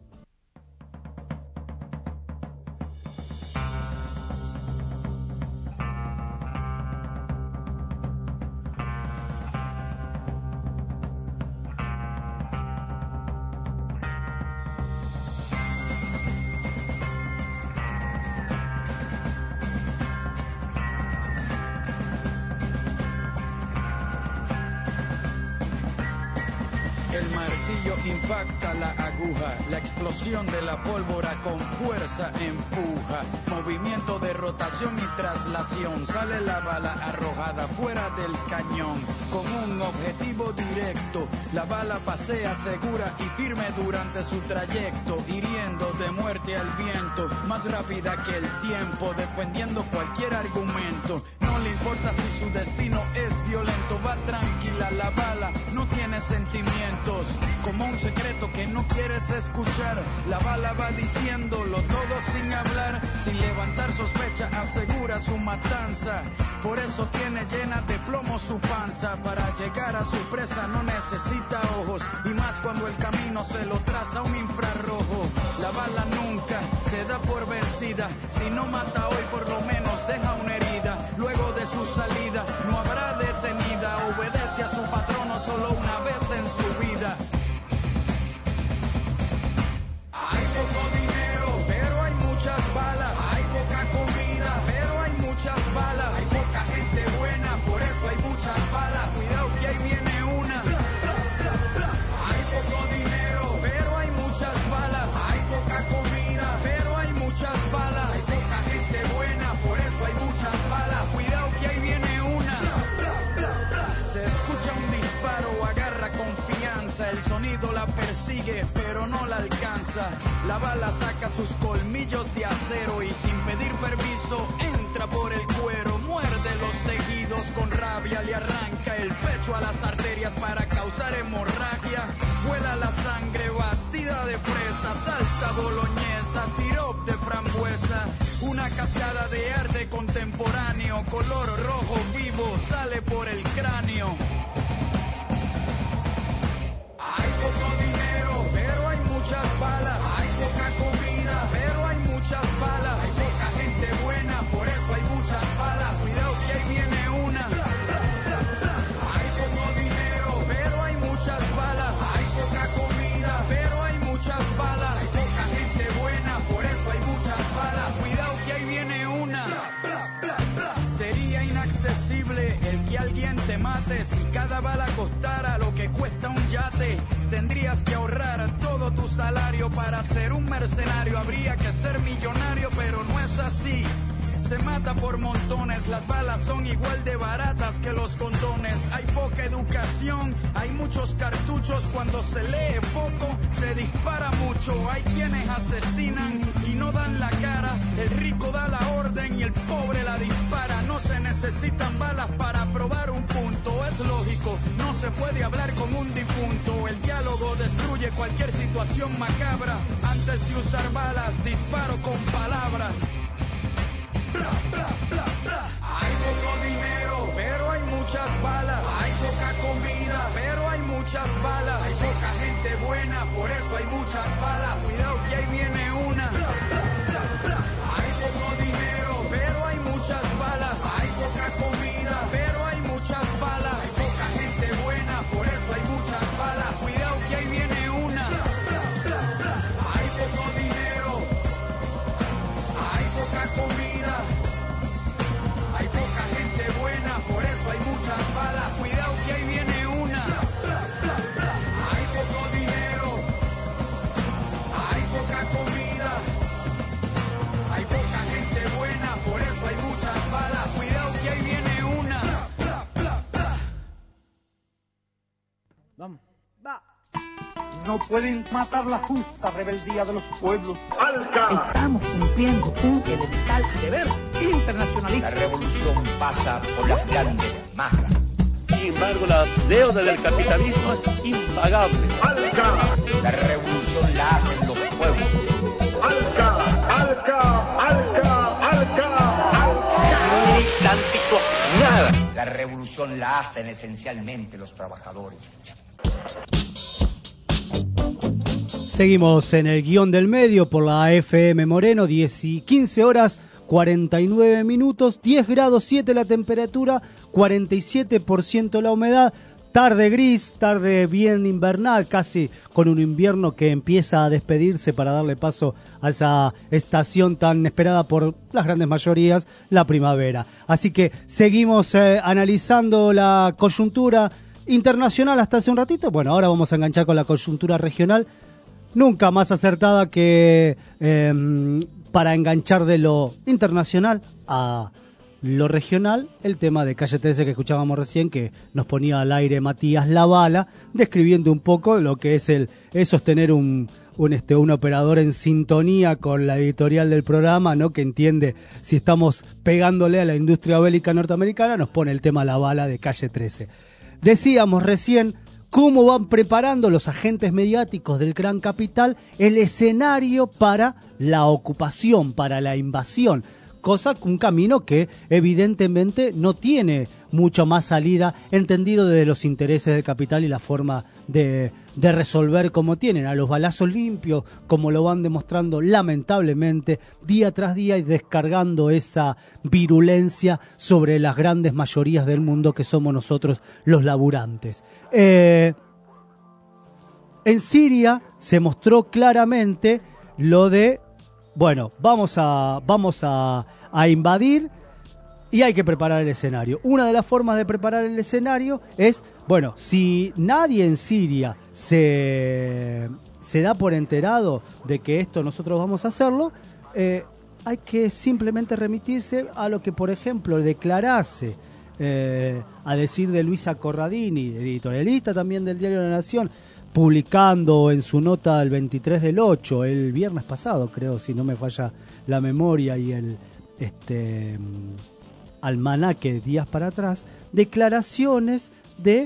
Speaker 19: Impacta la aguja, la explosión de la pólvora con fuerza empuja, movimiento de rotación y traslación, sale la bala arrojada fuera del cañón, con un objetivo directo, la bala pasea segura y firme durante su trayecto, hiriendo de muerte al viento, más rápida que el tiempo, defendiendo cualquier argumento, no le importa si su destino es violento, va tranquila la bala, no tiene sentimientos, con como un secreto que no quieres escuchar. La bala va diciéndolo todo sin hablar, sin levantar sospecha, asegura su matanza. Por eso tiene llena de plomo su panza. Para llegar a su presa no necesita ojos, y más cuando el camino se lo traza un infrarrojo. La bala nunca se da por vencida, si no mata hoy por lo menos deja una herida. Luego de su salida no habrá detenida, obedece a su patrono solo una vez en su vida. Hay poco dinero, pero hay muchas balas. Hay poca comida, pero hay muchas balas. Hay poca gente buena, por eso hay muchas balas. Cuidado que ahí viene una. Hay poco dinero, pero hay muchas balas. Hay poca comida, pero hay muchas balas. Hay poca gente buena, por eso hay muchas balas. Cuidado que ahí viene una. Se escucha un disparo, agarra confianza. El sonido la persigue, pero no la alcanza. La bala saca sus colmillos de acero y sin pedir permiso entra por el cuero. Muerde los tejidos con rabia, le arranca el pecho a las arterias para causar hemorragia. Vuela la sangre batida de fresa, salsa boloñesa, sirop de frambuesa. Una cascada de arte contemporáneo, color rojo vivo, sale por el cráneo. Hay poco dinero, pero hay muchas balas. Hay poca comida, pero hay muchas balas. Hay poca gente buena, por eso hay muchas balas. Cuidado que ahí viene una. Hay poco dinero, pero hay muchas balas. Hay poca comida, pero hay muchas balas. Hay poca gente buena, por eso hay muchas balas. Cuidado que ahí viene una. Sería inaccesible el que alguien te mate. Si cada bala costara lo que cuesta un yate, tendrías que ahorrar todo tu salario para ser un mercenario. Habría que ser millonario, pero no es así. Se mata por montones, las balas son igual de baratas que los condones. Hay poca educación, hay muchos cartuchos. Cuando se lee poco, se dispara mucho. Hay quienes asesinan y no dan la cara. El rico da la orden y el pobre la dispara. No se necesitan balas para probar un punto. Es lógico, no se puede hablar con un difunto. El diálogo destruye cualquier situación macabra. Antes de usar balas, disparo con palabras. Hay poco dinero, pero hay muchas balas. Hay poca comida, pero hay muchas balas. Hay poca gente buena, por eso hay muchas balas. Cuidado que ahí viene una. Hay poco dinero, pero hay muchas balas. Hay poca comida, pero hay muchas balas. Hay poca gente buena, por eso hay muchas balas. Cuidado que ahí viene una. Hay poco dinero, hay poca comida. Hay poca gente buena, por eso hay muchas balas. Cuidado que ahí viene una. Hay poco dinero, hay poca comida. Hay poca gente buena, por eso hay muchas balas. Cuidado que ahí viene una.
Speaker 20: Vamos. Va. No pueden matar la justa rebeldía de los pueblos. ¡Alca! Estamos cumpliendo un elemental deber internacionalista.
Speaker 21: La revolución pasa por las grandes masas.
Speaker 20: Sin embargo, la deuda del capitalismo es impagable. ¡Alca!
Speaker 21: La revolución la hacen los pueblos.
Speaker 20: ¡Alca! ¡Alca! ¡Alca! ¡Alca! ¡Alca! ¡Militántico! ¡Nada!
Speaker 21: La revolución la hacen esencialmente los trabajadores.
Speaker 2: Seguimos en el guión del medio por la FM Moreno, 15 horas 49 minutos, 10 grados 7 la temperatura, 47% la humedad, tarde gris, tarde bien invernal, casi con un invierno que empieza a despedirse para darle paso a esa estación tan esperada por las grandes mayorías, la primavera. Así que seguimos analizando la coyuntura internacional hasta hace un ratito. Bueno, ahora vamos a enganchar con la coyuntura regional. Nunca más acertada que para enganchar de lo internacional a lo regional, el tema de Calle 13 que escuchábamos recién, que nos ponía al aire Matías Lavala, describiendo un poco lo que es sostener un operador en sintonía con la editorial del programa, ¿no? Que entiende si estamos pegándole a la industria bélica norteamericana, nos pone el tema Lavala de Calle 13. Decíamos recién cómo van preparando los agentes mediáticos del Gran Capital el escenario para la ocupación, para la invasión. Un camino que evidentemente no tiene mucho más salida, entendido desde los intereses del capital y la forma de resolver como tienen, a los balazos limpios, como lo van demostrando lamentablemente día tras día y descargando esa virulencia sobre las grandes mayorías del mundo que somos nosotros los laburantes. En Siria se mostró claramente lo de, bueno, vamos a invadir y hay que preparar el escenario. Una de las formas de preparar el escenario es, bueno, si nadie en Siria se da por enterado de que esto nosotros vamos a hacerlo, hay que simplemente remitirse a lo que, por ejemplo, declarase, a decir de Luisa Corradini, editorialista también del Diario de la Nación, publicando en su nota el 23 del 8, el viernes pasado, creo, si no me falla la memoria, y el almanaque días para atrás, declaraciones de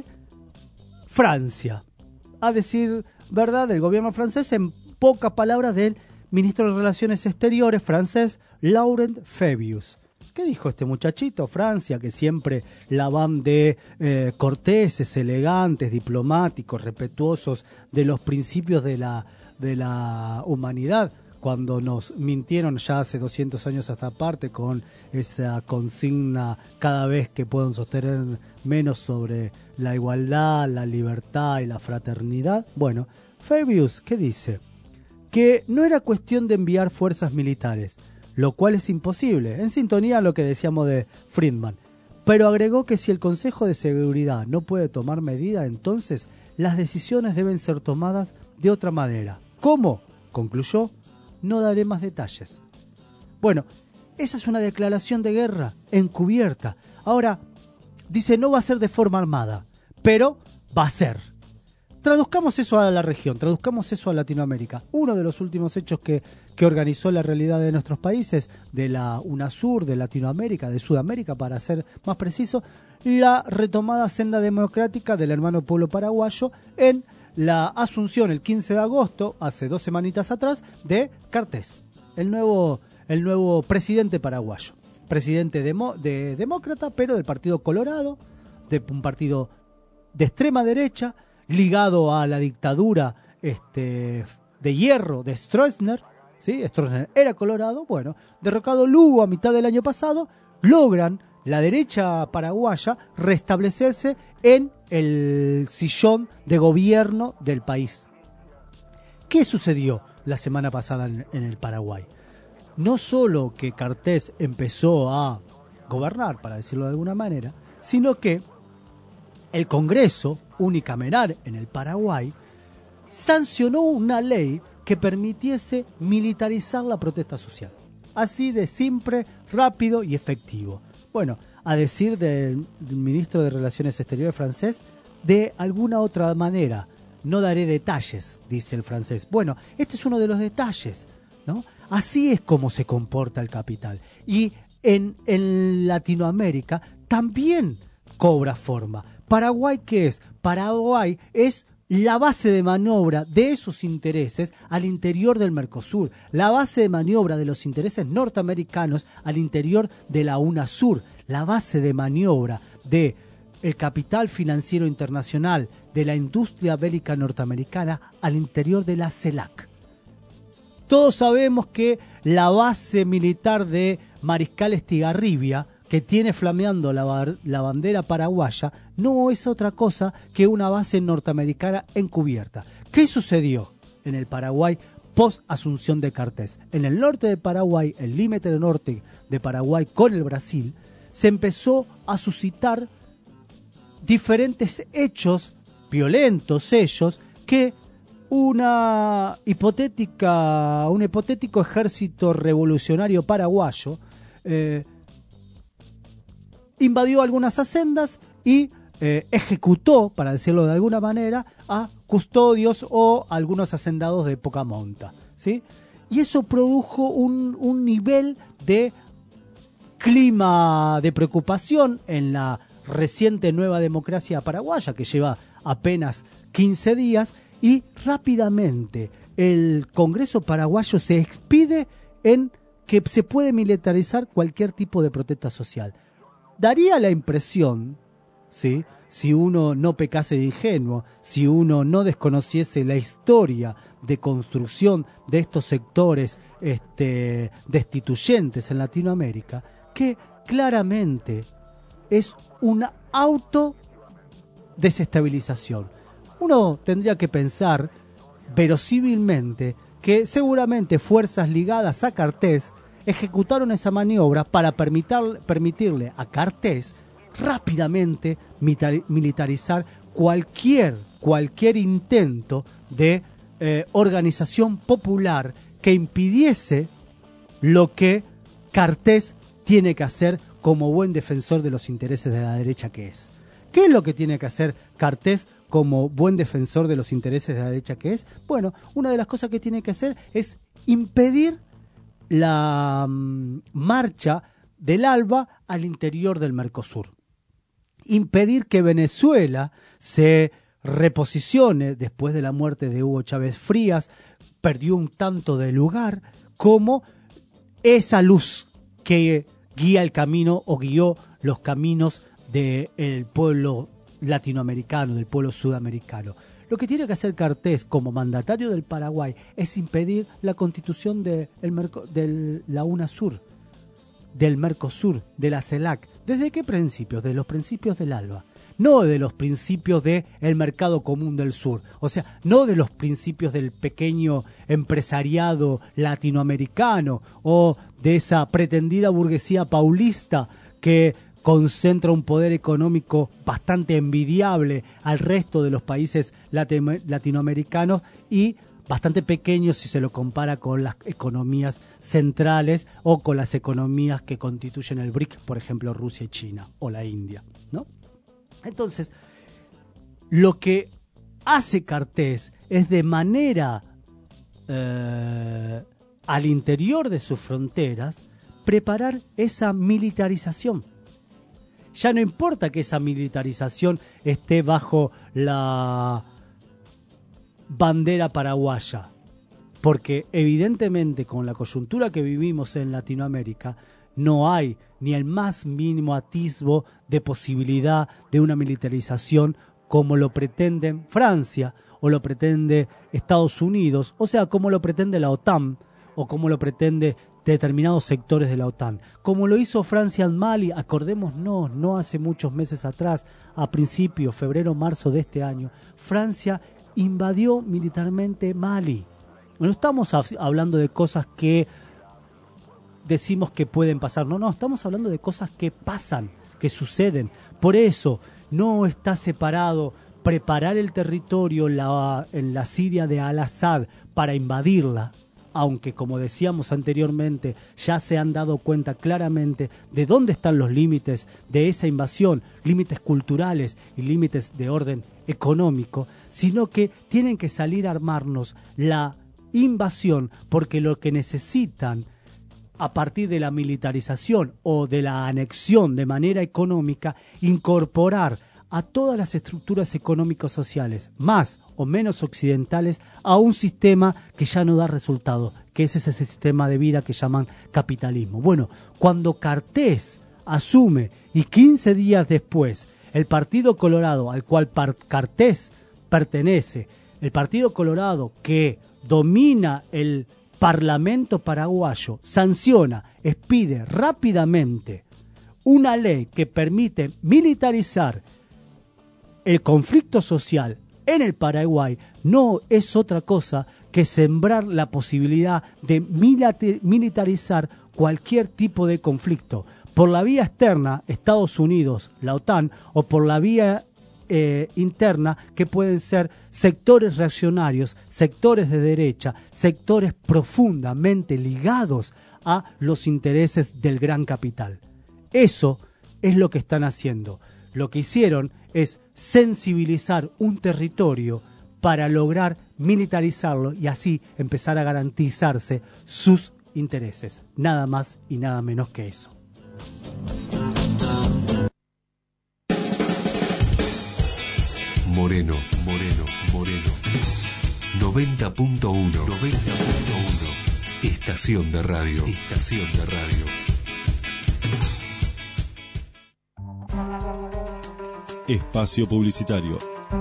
Speaker 2: Francia, a decir verdad, del gobierno francés, en pocas palabras del ministro de Relaciones Exteriores francés, Laurent Fabius. ¿Qué dijo este muchachito? Francia, que siempre la van de corteses, elegantes, diplomáticos, respetuosos de los principios de la humanidad, cuando nos mintieron ya hace 200 años a esta parte con esa consigna cada vez que puedan sostener menos sobre la igualdad, la libertad y la fraternidad. Bueno, Fabius, ¿qué dice? Que no era cuestión de enviar fuerzas militares, lo cual es imposible, en sintonía a lo que decíamos de Friedman. Pero agregó que si el Consejo de Seguridad no puede tomar medida, entonces las decisiones deben ser tomadas de otra manera. ¿Cómo? Concluyó, no daré más detalles. Bueno, esa es una declaración de guerra encubierta. Ahora, dice, no va a ser de forma armada, pero va a ser. Traduzcamos eso a la región, traduzcamos eso a Latinoamérica. Uno de los últimos hechos que organizó la realidad de nuestros países, de la UNASUR, de Latinoamérica, de Sudamérica, para ser más preciso, la retomada senda democrática del hermano pueblo paraguayo en la asunción el 15 de agosto, hace 2 semanitas atrás, de Cartés, el nuevo presidente paraguayo. Presidente demócrata, pero del Partido Colorado, de un partido de extrema derecha, ligado a la dictadura de hierro de Stroessner, ¿sí? Stroessner era colorado. Bueno, derrocado Lugo a mitad del año pasado, logran la derecha paraguaya restablecerse en el sillón de gobierno del país. ¿Qué sucedió la semana pasada en el Paraguay? No solo que Cartés empezó a gobernar, para decirlo de alguna manera, sino que el Congreso unicameral en el Paraguay sancionó una ley que permitiese militarizar la protesta social. Así de simple, rápido y efectivo. Bueno, a decir del ministro de Relaciones Exteriores francés, de alguna otra manera, no daré detalles, dice el francés. Bueno, este es uno de los detalles, ¿no? Así es como se comporta el capital. Y en Latinoamérica también cobra forma. ¿Paraguay qué es? Paraguay es la base de maniobra de esos intereses al interior del Mercosur, la base de maniobra de los intereses norteamericanos al interior de la UNASUR, la base de maniobra de el capital financiero internacional, de la industria bélica norteamericana al interior de la CELAC. Todos sabemos que la base militar de Mariscal Estigarribia, que tiene flameando la bandera paraguaya, no es otra cosa que una base norteamericana encubierta. ¿Qué sucedió en el Paraguay post-asunción de Cartés? En el norte de Paraguay, el límite norte de Paraguay con el Brasil, se empezó a suscitar diferentes hechos violentos, que un hipotético ejército revolucionario paraguayo invadió algunas haciendas y ejecutó, para decirlo de alguna manera, a custodios o algunos hacendados de poca monta, ¿sí? Y eso produjo un nivel de clima de preocupación en la reciente Nueva Democracia Paraguaya, que lleva apenas 15 días, y rápidamente el Congreso paraguayo se expide en que se puede militarizar cualquier tipo de protesta social. Daría la impresión, ¿sí?, si uno no pecase de ingenuo, si uno no desconociese la historia de construcción de estos sectores destituyentes en Latinoamérica, que claramente es una autodesestabilización. Uno tendría que pensar verosímilmente que seguramente fuerzas ligadas a Cartés ejecutaron esa maniobra para permitirle a Cartés rápidamente militarizar cualquier intento de organización popular que impidiese lo que Cartés tiene que hacer como buen defensor de los intereses de la derecha que es. ¿Qué es lo que tiene que hacer Cartés como buen defensor de los intereses de la derecha que es? Bueno, una de las cosas que tiene que hacer es impedir la marcha del ALBA al interior del Mercosur. Impedir que Venezuela se reposicione después de la muerte de Hugo Chávez Frías, perdió un tanto de lugar como esa luz que guía el camino o guió los caminos del pueblo latinoamericano, del pueblo sudamericano. Lo que tiene que hacer Cartés como mandatario del Paraguay es impedir la constitución de la UNASUR, del Mercosur, de la CELAC. ¿Desde qué principios? De los principios del ALBA. No de los principios del mercado común del sur. O sea, no de los principios del pequeño empresariado latinoamericano o de esa pretendida burguesía paulista que concentra un poder económico bastante envidiable al resto de los países latinoamericanos y bastante pequeño si se lo compara con las economías centrales o con las economías que constituyen el BRIC, por ejemplo Rusia y China o la India, ¿no? Entonces, lo que hace Cartés es de manera al interior de sus fronteras preparar esa militarización. Ya no importa que esa militarización esté bajo la bandera paraguaya, porque evidentemente con la coyuntura que vivimos en Latinoamérica no hay ni el más mínimo atisbo de posibilidad de una militarización como lo pretenden Francia o lo pretende Estados Unidos, o sea, como lo pretende la OTAN o como lo pretende determinados sectores de la OTAN, como lo hizo Francia en Mali. Acordémonos, no hace muchos meses atrás, a principios, febrero, marzo de este año, Francia invadió militarmente Mali. No estamos hablando de cosas que decimos que pueden pasar, no, estamos hablando de cosas que pasan, que suceden. Por eso no está separado preparar el territorio en la Siria de Al-Assad para invadirla, aunque como decíamos anteriormente ya se han dado cuenta claramente de dónde están los límites de esa invasión, límites culturales y límites de orden económico, sino que tienen que salir a armarnos la invasión, porque lo que necesitan a partir de la militarización o de la anexión de manera económica, incorporar a todas las estructuras económicos sociales, más o menos occidentales, a un sistema que ya no da resultado, que es ese sistema de vida que llaman capitalismo. Bueno, cuando Cartés asume y 15 días después el Partido Colorado, al cual Cartés pertenece, el Partido Colorado que domina el Parlamento paraguayo, sanciona, expide rápidamente una ley que permite militarizar el conflicto social en el Paraguay, no es otra cosa que sembrar la posibilidad de militarizar cualquier tipo de conflicto, por la vía externa, Estados Unidos, la OTAN, o por la vía interna, que pueden ser sectores reaccionarios, sectores de derecha, sectores profundamente ligados a los intereses del gran capital. Eso es lo que están haciendo. Lo que hicieron es sensibilizar un territorio para lograr militarizarlo y así empezar a garantizarse sus intereses. Nada más y nada menos que eso.
Speaker 1: Moreno. 90.1. Estación de radio.
Speaker 12: Espacio publicitario.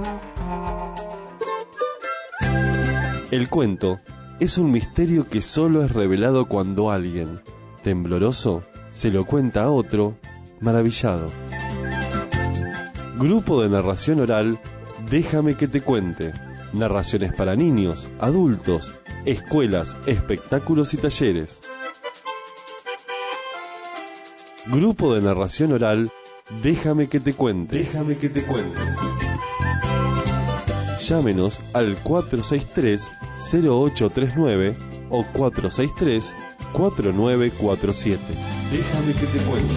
Speaker 12: El cuento es un misterio que solo es revelado cuando alguien, tembloroso, se lo cuenta a otro, maravillado. Grupo de narración oral, Déjame que te cuente. Narraciones para niños, adultos, escuelas, espectáculos y talleres. Grupo de narración oral, Déjame que te cuente. Llámenos al 463-0839 o 463-4947. Déjame que te cuente.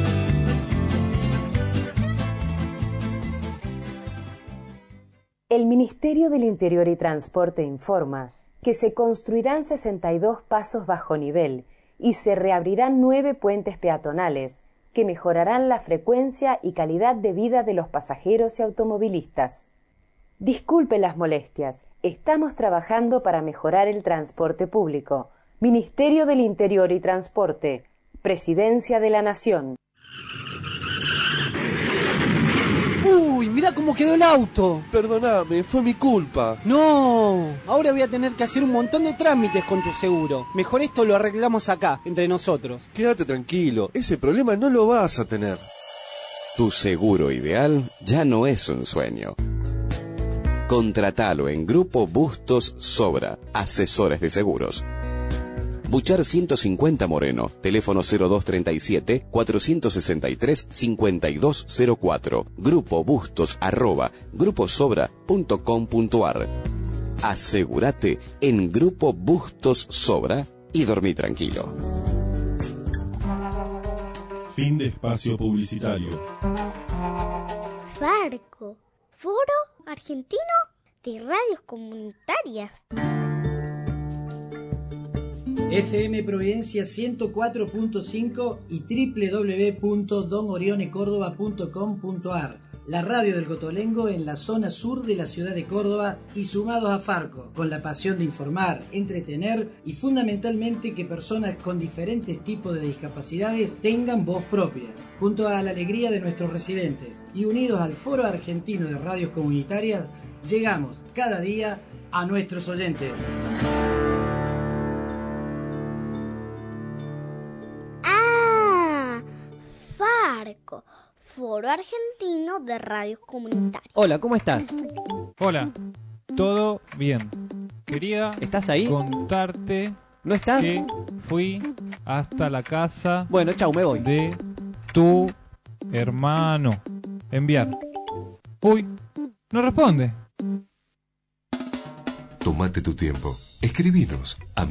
Speaker 3: El Ministerio del Interior y Transporte informa que se construirán 62 pasos bajo nivel y se reabrirán 9 puentes peatonales que mejorarán la frecuencia y calidad de vida de los pasajeros y automovilistas. Disculpe las molestias, estamos trabajando para mejorar el transporte público. Ministerio del Interior y Transporte, Presidencia de la Nación.
Speaker 2: ¡Uy, mirá cómo quedó el auto!
Speaker 12: Perdóname, fue mi culpa.
Speaker 2: No, ahora voy a tener que hacer un montón de trámites con tu seguro. Mejor esto lo arreglamos acá, entre nosotros.
Speaker 12: Quédate tranquilo, ese problema no lo vas a tener.
Speaker 22: Tu seguro ideal ya no es un sueño. Contratalo en Grupo Bustos Sobra, asesores de seguros. Buchar 150 Moreno, teléfono 0237-463-5204, grupobustos@gruposobra.com.ar. Asegúrate en Grupo Bustos Sobra y dormí tranquilo.
Speaker 12: Fin de espacio publicitario.
Speaker 23: Farco, Foro Argentino de Radios Comunitarias.
Speaker 24: FM Providencia 104.5 y www.donorionecordoba.com.ar. La radio del Cotolengo en la zona sur de la ciudad de Córdoba y sumados a Farco, con la pasión de informar, entretener y fundamentalmente que personas con diferentes tipos de discapacidades tengan voz propia, junto a la alegría de nuestros residentes y unidos al Foro Argentino de Radios Comunitarias, llegamos cada día a nuestros oyentes.
Speaker 23: Farco, Foro Argentino de Radios Comunitarias.
Speaker 16: Hola, ¿cómo estás?
Speaker 18: Hola, todo bien. Quería
Speaker 16: ¿Estás ahí?
Speaker 18: contarte
Speaker 16: ¿No estás?
Speaker 18: que fui hasta la casa
Speaker 16: Bueno, chau, me voy.
Speaker 18: de tu hermano. Enviar. Uy, no responde.
Speaker 1: Tómate tu tiempo. Escribinos a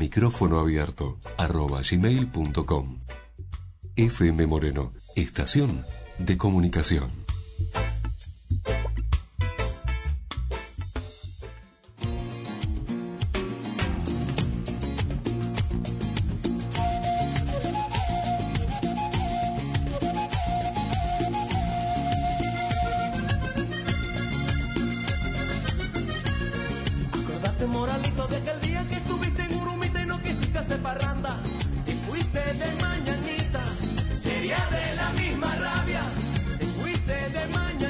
Speaker 1: micrófonoabierto@gmail.com. FM Moreno, Estación de Comunicación.
Speaker 25: Acordate, moralito, de aquel día que estuviste en Urumita y no quisiste hacer parranda y fuiste de mañanita. Sería de la misma rabia, te fuiste de mañana.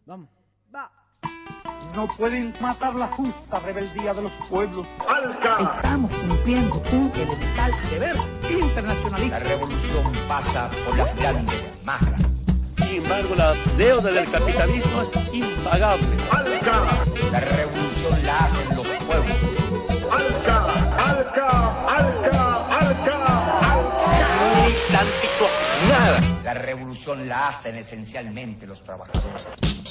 Speaker 24: Vamos.
Speaker 20: No pueden matar la justa rebeldía de los pueblos. ¡Alca! Estamos cumpliendo un elemental deber internacionalista.
Speaker 21: La revolución pasa por las grandes masas.
Speaker 20: Sin embargo, la deuda del capitalismo es impagable. ¡Alca!
Speaker 21: La revolución la hacen los pueblos.
Speaker 20: ¡Alca! ¡Alca! ¡Alca! ¡Alca! ¡Alca! Nada.
Speaker 21: La revolución la hacen esencialmente los trabajadores.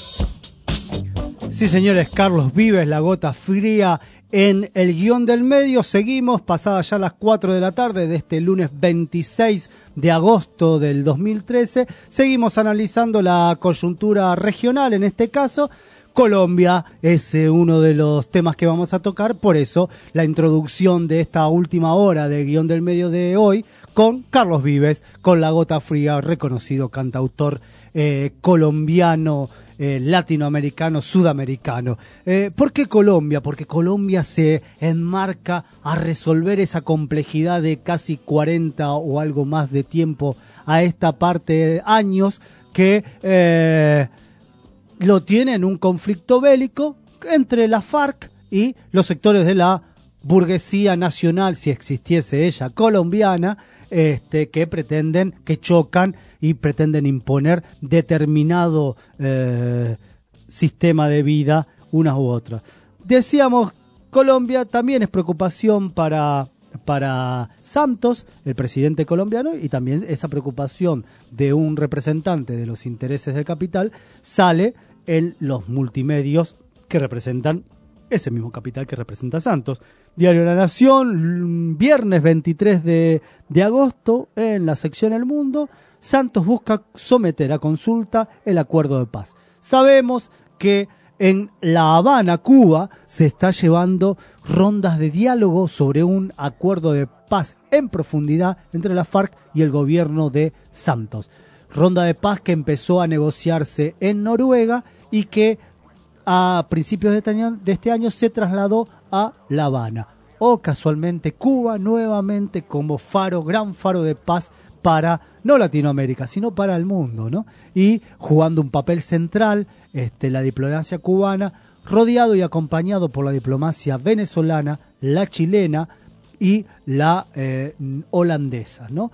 Speaker 2: Sí, señores, Carlos Vives, La Gota Fría en el guión del medio. Seguimos, pasadas ya las 4 de la tarde de este lunes 26 de agosto del 2013. Seguimos analizando la coyuntura regional, en este caso Colombia es uno de los temas que vamos a tocar, por eso la introducción de esta última hora del guión del medio de hoy con Carlos Vives, con La Gota Fría, reconocido cantautor colombiano, latinoamericano, sudamericano. ¿Por qué Colombia? Porque Colombia se enmarca a resolver esa complejidad de casi 40 o algo más de tiempo a esta parte de años que lo tiene en un conflicto bélico entre la FARC y los sectores de la burguesía nacional, si existiese ella, colombiana, que pretenden, que chocan y pretenden imponer determinado sistema de vida unas u otras. Decíamos, Colombia también es preocupación para Santos, el presidente colombiano, y también esa preocupación de un representante de los intereses del capital sale en los multimedios que representan ese mismo capital que representa a Santos. Diario La Nación, viernes 23 de agosto, en la sección El Mundo, Santos busca someter a consulta el acuerdo de paz. Sabemos que en La Habana, Cuba, se está llevando rondas de diálogo sobre un acuerdo de paz en profundidad entre la FARC y el gobierno de Santos. Ronda de paz que empezó a negociarse en Noruega y que a principios de este año se trasladó a La Habana. O casualmente Cuba nuevamente como faro, gran faro de paz para no Latinoamérica, sino para el mundo, ¿no? Y jugando un papel central, la diplomacia cubana, rodeado y acompañado por la diplomacia venezolana, la chilena y la holandesa, ¿no?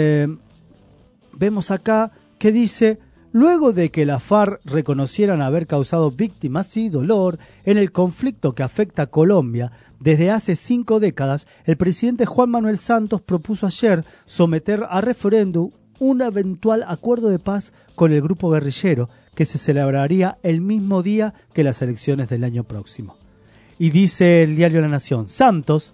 Speaker 2: Vemos acá que dice: luego de que la FARC reconocieran haber causado víctimas y dolor en el conflicto que afecta a Colombia desde hace 5 décadas, el presidente Juan Manuel Santos propuso ayer someter a referéndum un eventual acuerdo de paz con el grupo guerrillero que se celebraría el mismo día que las elecciones del año próximo. Y dice el diario La Nación, Santos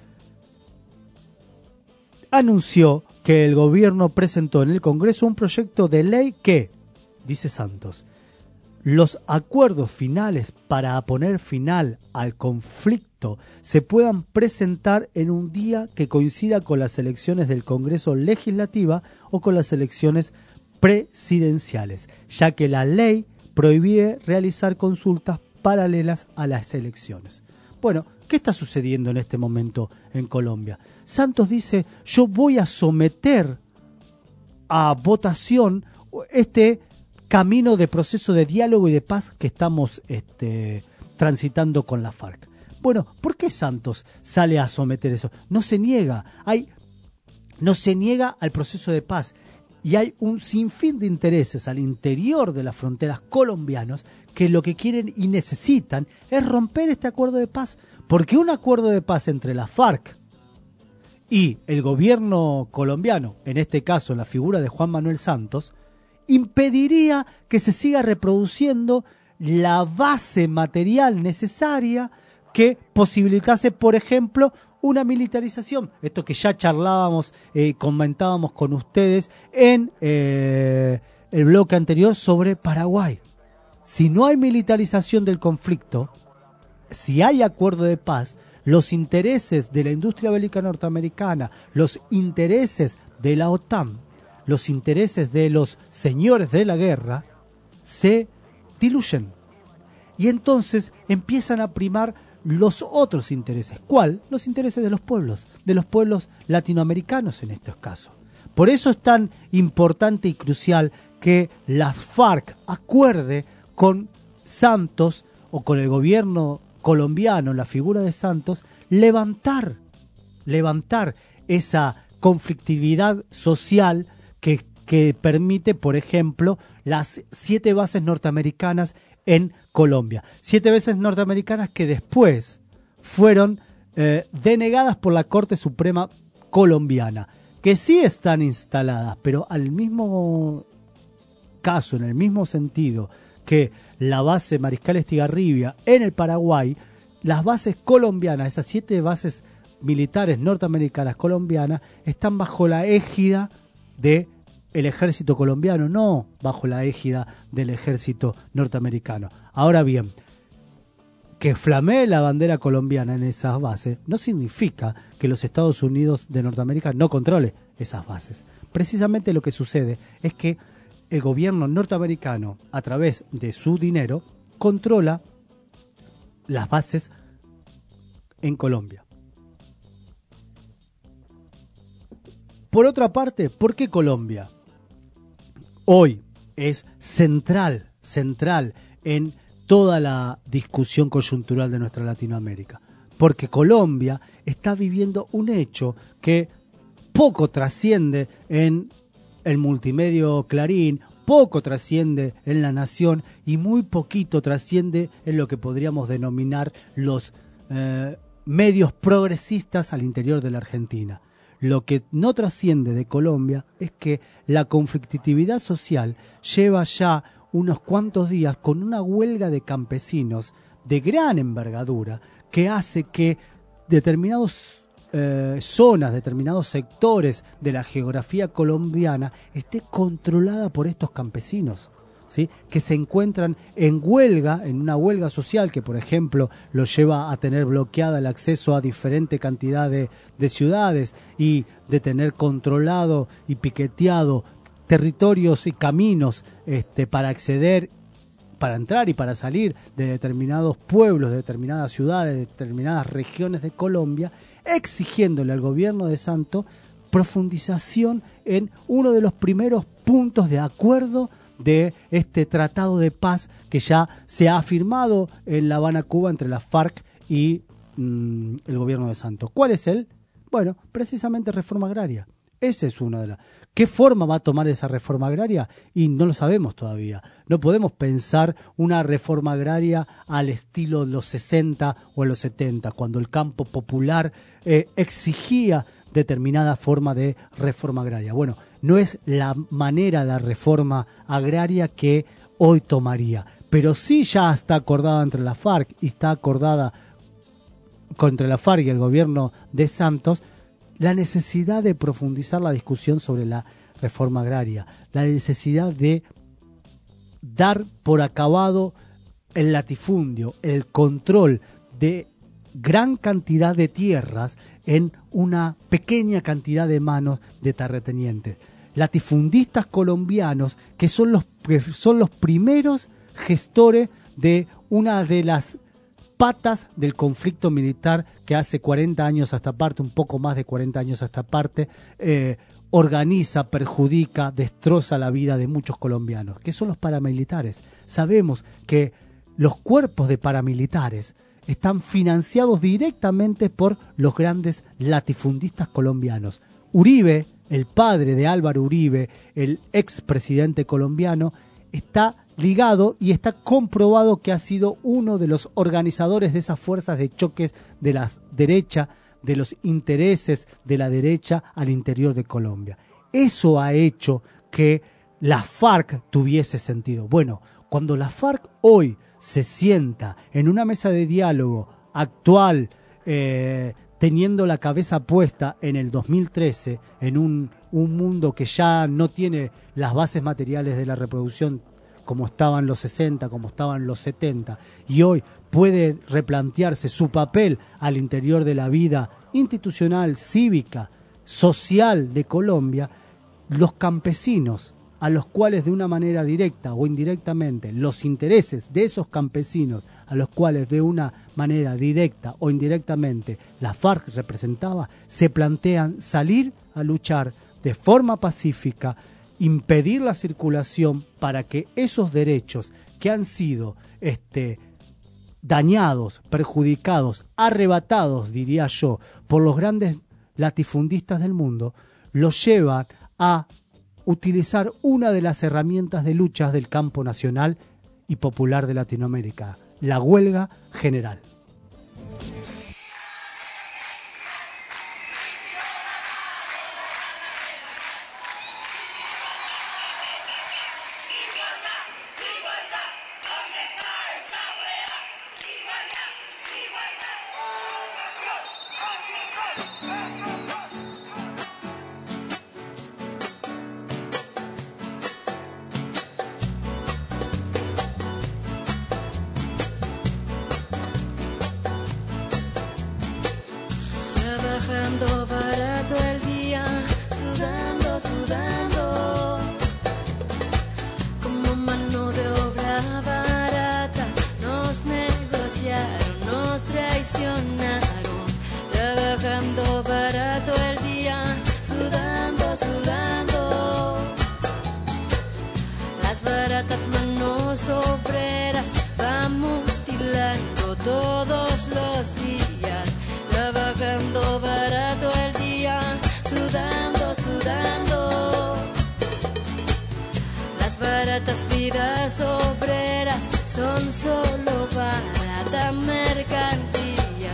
Speaker 2: anunció que el gobierno presentó en el Congreso un proyecto de ley que, dice Santos, los acuerdos finales para poner final al conflicto se puedan presentar en un día que coincida con las elecciones del Congreso Legislativa o con las elecciones presidenciales, ya que la ley prohíbe realizar consultas paralelas a las elecciones. Bueno, ¿qué está sucediendo en este momento en Colombia? Santos dice: yo voy a someter a votación este camino de proceso de diálogo y de paz que estamos transitando con la FARC. Bueno, ¿por qué Santos sale a someter eso? No se niega, no se niega al proceso de paz, y hay un sinfín de intereses al interior de las fronteras colombianas que lo que quieren y necesitan es romper este acuerdo de paz, porque un acuerdo de paz entre la FARC y el gobierno colombiano, en este caso la figura de Juan Manuel Santos, impediría que se siga reproduciendo la base material necesaria que posibilitase, por ejemplo, una militarización. Esto que ya charlábamos, comentábamos con ustedes en el bloque anterior sobre Paraguay. Si no hay militarización del conflicto, si hay acuerdo de paz, los intereses de la industria bélica norteamericana, los intereses de la OTAN, los intereses de los señores de la guerra se diluyen. Y entonces empiezan a primar los otros intereses. ¿Cuál? Los intereses de los pueblos latinoamericanos en estos casos. Por eso es tan importante y crucial que la FARC acuerde con Santos o con el gobierno colombiano, la figura de Santos, levantar esa conflictividad social que permite, por ejemplo, las 7 bases norteamericanas en Colombia. 7 bases norteamericanas que después fueron denegadas por la Corte Suprema colombiana, que sí están instaladas, pero al mismo caso, en el mismo sentido que la base Mariscal Estigarribia en el Paraguay, las bases colombianas, esas 7 bases militares norteamericanas colombianas, están bajo la égida de el ejército colombiano, no bajo la égida del ejército norteamericano. Ahora bien, que flamee la bandera colombiana en esas bases no significa que los Estados Unidos de Norteamérica no controle esas bases. Precisamente lo que sucede es que el gobierno norteamericano, a través de su dinero, controla las bases en Colombia. Por otra parte, ¿por qué Colombia? Hoy es central en toda la discusión coyuntural de nuestra Latinoamérica, porque Colombia está viviendo un hecho que poco trasciende en el multimedio Clarín, poco trasciende en La Nación y muy poquito trasciende en lo que podríamos denominar los medios progresistas al interior de la Argentina. Lo que no trasciende de Colombia es que la conflictividad social lleva ya unos cuantos días con una huelga de campesinos de gran envergadura que hace que determinadas zonas, determinados sectores de la geografía colombiana esté controlada por estos campesinos, ¿sí? Que se encuentran en huelga, en una huelga social que, por ejemplo, los lleva a tener bloqueada el acceso a diferente cantidad de ciudades y de tener controlado y piqueteado territorios y caminos para acceder, para entrar y para salir de determinados pueblos, de determinadas ciudades, de determinadas regiones de Colombia, exigiéndole al gobierno de Santos profundización en uno de los primeros puntos de acuerdo de este tratado de paz que ya se ha firmado en La Habana, Cuba, entre la FARC y el gobierno de Santos. ¿Cuál es él? Bueno, precisamente reforma agraria. Esa es una de las... ¿Qué forma va a tomar esa reforma agraria? Y no lo sabemos todavía. No podemos pensar una reforma agraria al estilo de los 60 o los 70, cuando el campo popular exigía determinada forma de reforma agraria. Bueno, no es la manera de la reforma agraria que hoy tomaría, pero sí ya está acordada entre la FARC y está acordada entre la FARC y el gobierno de Santos la necesidad de profundizar la discusión sobre la reforma agraria, la necesidad de dar por acabado el latifundio, el control de gran cantidad de tierras en una pequeña cantidad de manos de terratenientes. Latifundistas colombianos que son los primeros gestores de una de las patas del conflicto militar que hace 40 años a esta parte, un poco más de 40 años a esta parte, organiza, perjudica, destroza la vida de muchos colombianos, que son los paramilitares. Sabemos que los cuerpos de paramilitares están financiados directamente por los grandes latifundistas colombianos. Uribe, el padre de Álvaro Uribe, el expresidente colombiano, está ligado y está comprobado que ha sido uno de los organizadores de esas fuerzas de choques de la derecha, de los intereses de la derecha al interior de Colombia. Eso ha hecho que la FARC tuviese sentido. Bueno, cuando la FARC hoy se sienta en una mesa de diálogo actual, teniendo la cabeza puesta en el 2013, en un mundo que ya no tiene las bases materiales de la reproducción como estaban los 60, como estaban los 70, y hoy puede replantearse su papel al interior de la vida institucional, cívica, social de Colombia, los campesinos, a los cuales de una manera directa o indirectamente los intereses de esos campesinos, a los cuales de una manera directa o indirectamente la FARC representaba, se plantean salir a luchar de forma pacífica impedir la circulación para que esos derechos que han sido dañados, perjudicados, arrebatados, diría yo, por los grandes latifundistas del mundo, los llevan a utilizar una de las herramientas de lucha del campo nacional y popular de Latinoamérica, la huelga general.
Speaker 5: Trabajando barato el día, sudando, sudando, como mano de obra barata. Nos negociaron, nos traicionaron. Trabajando barato el día, sudando, sudando. Las baratas manos obreras van mutilando todos los días. Trabajando barato el día, sudando, sudando. Las baratas vidas obreras son solo barata mercancía.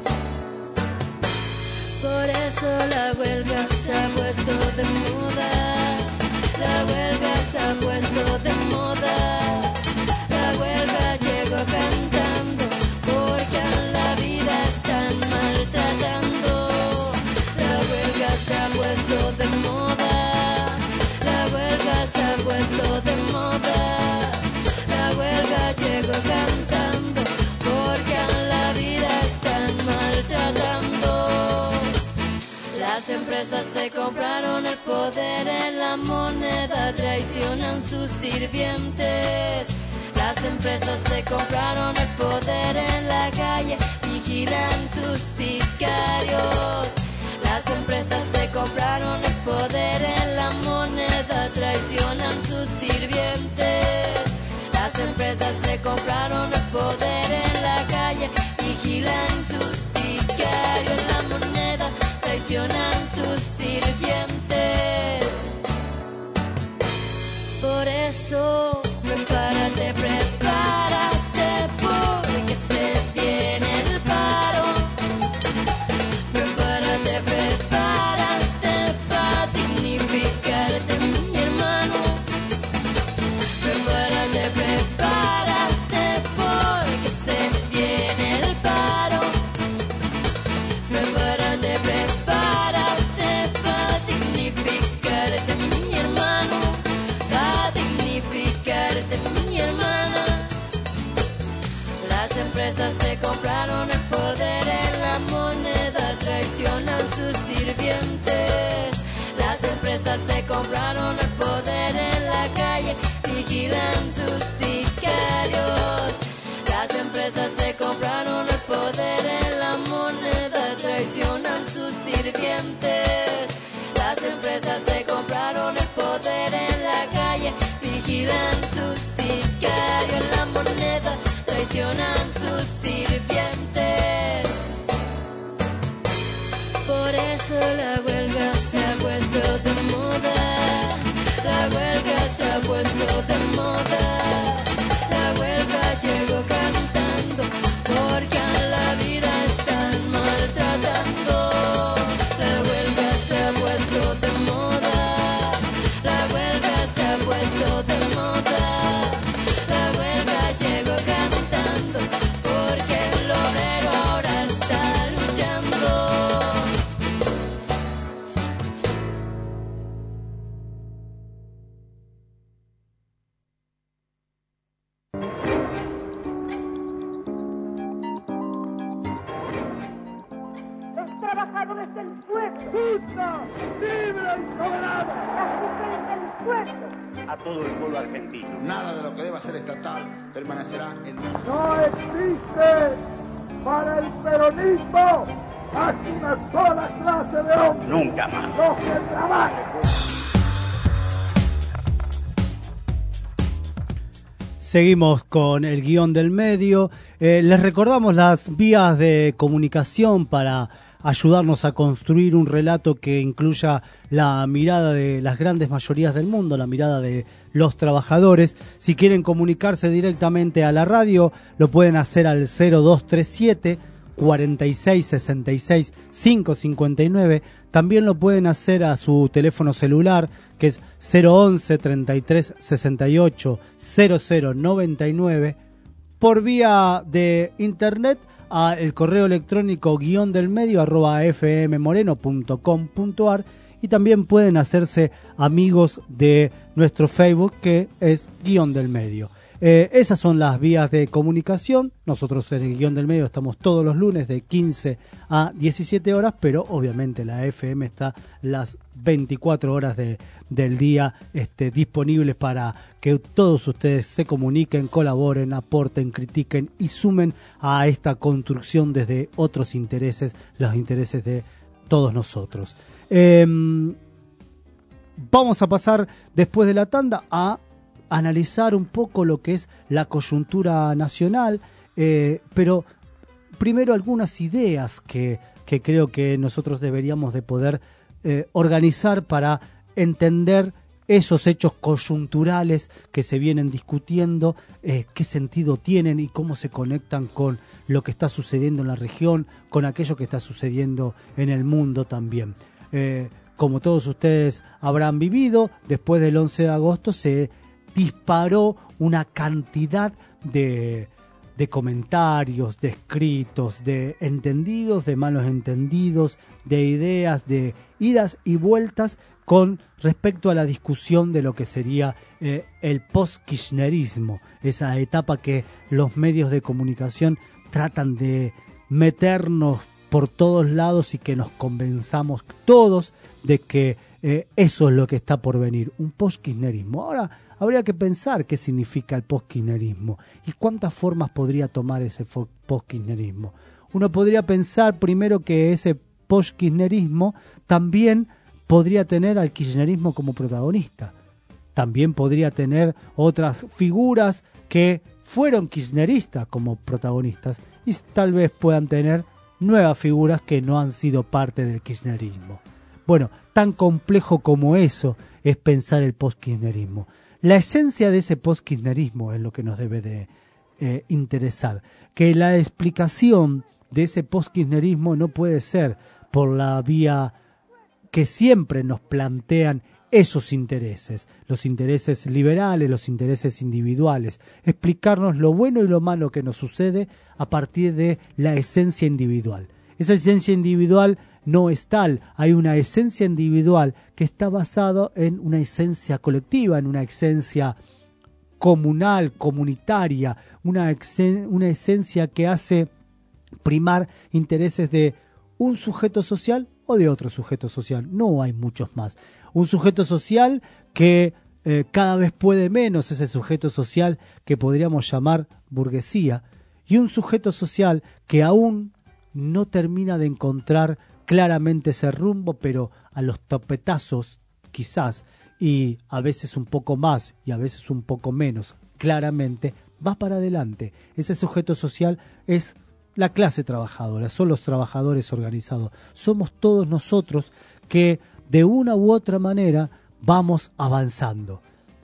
Speaker 5: Por eso la huelga se ha puesto de moda. La huelga se ha puesto de moda. La huelga llegó cantando porque a la vida están maltratando. La huelga se ha puesto de moda. La huelga se ha puesto de moda. La huelga llegó cantando porque a la vida están maltratando. Las empresas se compraron el poder en la moneda, traicionan sus sirvientes. Las empresas se compraron el poder en la calle, vigilan sus sicarios. Las empresas se compraron el poder en la moneda, traicionan sus sirvientes. Las empresas se compraron el poder en la calle, vigilan sus sicarios. La moneda, traicionan sus sirvientes. Por eso, prepárate, prepárate, porque se viene el paro. Prepárate, prepárate, para dignificarte, mi hermano. Prepárate, prepárate, porque se viene el paro. Prepárate, prepárate, para dignificarte, mi hermano. Para dignificarte, mi hermana. Las empresas se compraron el poder en la moneda, traicionan sus sirvientes. Las empresas se compraron el poder en la calle, vigilan sus sicarios. Las empresas se compraron el poder en la moneda, traicionan sus sirvientes. Las empresas se compraron el poder en la calle, vigilan sus sicarios. La moneda, traicionan sus sirvientes. Por eso la huelga se ha puesto de moda. La huelga se ha puesto de moda. La huelga llegó cantando porque a la vida están maltratando. La huelga se ha puesto de moda. La huelga se ha puesto de moda. La huelga llegó cantando porque el obrero ahora está luchando.
Speaker 20: Los trabajadores del pueblo. ¡Justa, libre y soberana! Las mujeres del pueblo.
Speaker 6: A todo el pueblo argentino. Nada de lo que deba ser estatal permanecerá en...
Speaker 20: No existe para el peronismo más una sola clase de hombres.
Speaker 6: Nunca más.
Speaker 20: Los que trabajen.
Speaker 2: Seguimos con el guión del medio. Les recordamos las vías de comunicación para ayudarnos a construir un relato que incluya la mirada de las grandes mayorías del mundo, la mirada de los trabajadores. Si quieren comunicarse directamente a la radio, lo pueden hacer al 0237 46 66 559. También lo pueden hacer a su teléfono celular, que es 011 33 68 0099. Por vía de internet, a el correo electrónico @fmmoreno.com.ar, y también pueden hacerse amigos de nuestro Facebook, que es Guión del Medio. Esas son las vías de comunicación. Nosotros en el Guión del Medio estamos todos los lunes de 15 a 17 horas, pero obviamente la FM está las 24 horas del día disponibles para que todos ustedes se comuniquen, colaboren, aporten, critiquen y sumen a esta construcción desde otros intereses, los intereses de todos nosotros. Vamos a pasar después de la tanda a analizar un poco lo que es la coyuntura nacional, pero primero algunas ideas que creo que nosotros deberíamos de poder organizar para entender esos hechos coyunturales que se vienen discutiendo, qué sentido tienen y cómo se conectan con lo que está sucediendo en la región, con aquello que está sucediendo en el mundo también. Como todos ustedes habrán vivido, después del 11 de agosto se disparó una cantidad de comentarios, de escritos, de entendidos, de malos entendidos, de ideas, de idas y vueltas con respecto a la discusión de lo que sería el post-kirchnerismo, esa etapa que los medios de comunicación tratan de meternos por todos lados y que nos convenzamos todos de que eso es lo que está por venir, un post-kirchnerismo. Ahora, habría que pensar qué significa el post-kirchnerismo y cuántas formas podría tomar ese post-kirchnerismo. Uno podría pensar primero que ese post-kirchnerismo también podría tener al kirchnerismo como protagonista. También podría tener otras figuras que fueron kirchneristas como protagonistas y tal vez puedan tener nuevas figuras que no han sido parte del kirchnerismo. Bueno, tan complejo como eso es pensar el post-kirchnerismo. La esencia de ese post-kirchnerismo es lo que nos debe de interesar. Que la explicación de ese post-kirchnerismo no puede ser por la vía que siempre nos plantean esos intereses, los intereses liberales, los intereses individuales, explicarnos lo bueno y lo malo que nos sucede a partir de la esencia individual. Esa esencia individual no es tal, hay una esencia individual que está basada en una esencia colectiva, en una esencia comunal, comunitaria, una esencia que hace primar intereses de un sujeto social o de otro sujeto social. No hay muchos más. Un sujeto social que cada vez puede menos, ese sujeto social que podríamos llamar burguesía, y un sujeto social que aún no termina de encontrar claramente ese rumbo, pero a los topetazos quizás, y a veces un poco más y a veces un poco menos claramente, va para adelante. Ese sujeto social es la clase trabajadora, son los trabajadores organizados, somos todos nosotros que de una u otra manera vamos avanzando.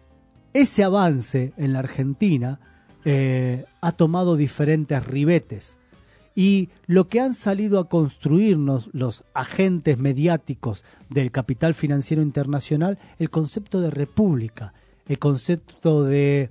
Speaker 2: Ese avance en la Argentina ha tomado diferentes ribetes, y lo que han salido a construirnos los agentes mediáticos del capital financiero internacional, el concepto de república, el concepto de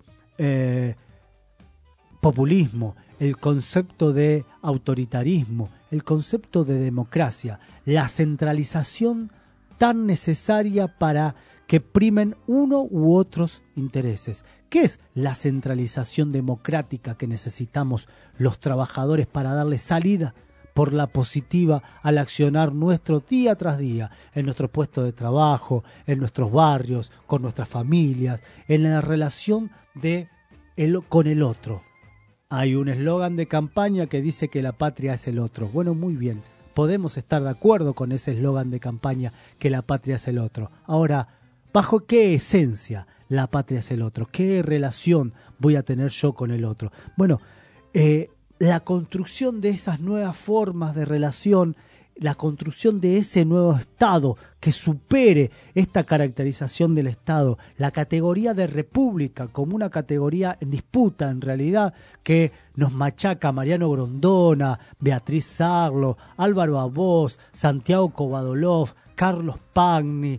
Speaker 2: populismo, el concepto de autoritarismo, el concepto de democracia, la centralización tan necesaria para que primen uno u otros intereses. ¿Qué es la centralización democrática que necesitamos los trabajadores para darle salida por la positiva al accionar nuestro día tras día en nuestro puesto de trabajo, en nuestros barrios, con nuestras familias, en la relación con el otro? Hay un eslogan de campaña que dice que la patria es el otro. Bueno, muy bien, podemos estar de acuerdo con ese eslogan de campaña, que la patria es el otro. Ahora, ¿bajo qué esencia la patria es el otro? ¿Qué relación voy a tener yo con el otro? Bueno, la construcción de esas nuevas formas de relación, la construcción de ese nuevo Estado que supere esta caracterización del Estado, la categoría de república como una categoría en disputa en realidad que nos machaca Mariano Grondona, Beatriz Sarlo, Álvaro Abós, Santiago Kovadolov, Carlos Pagni,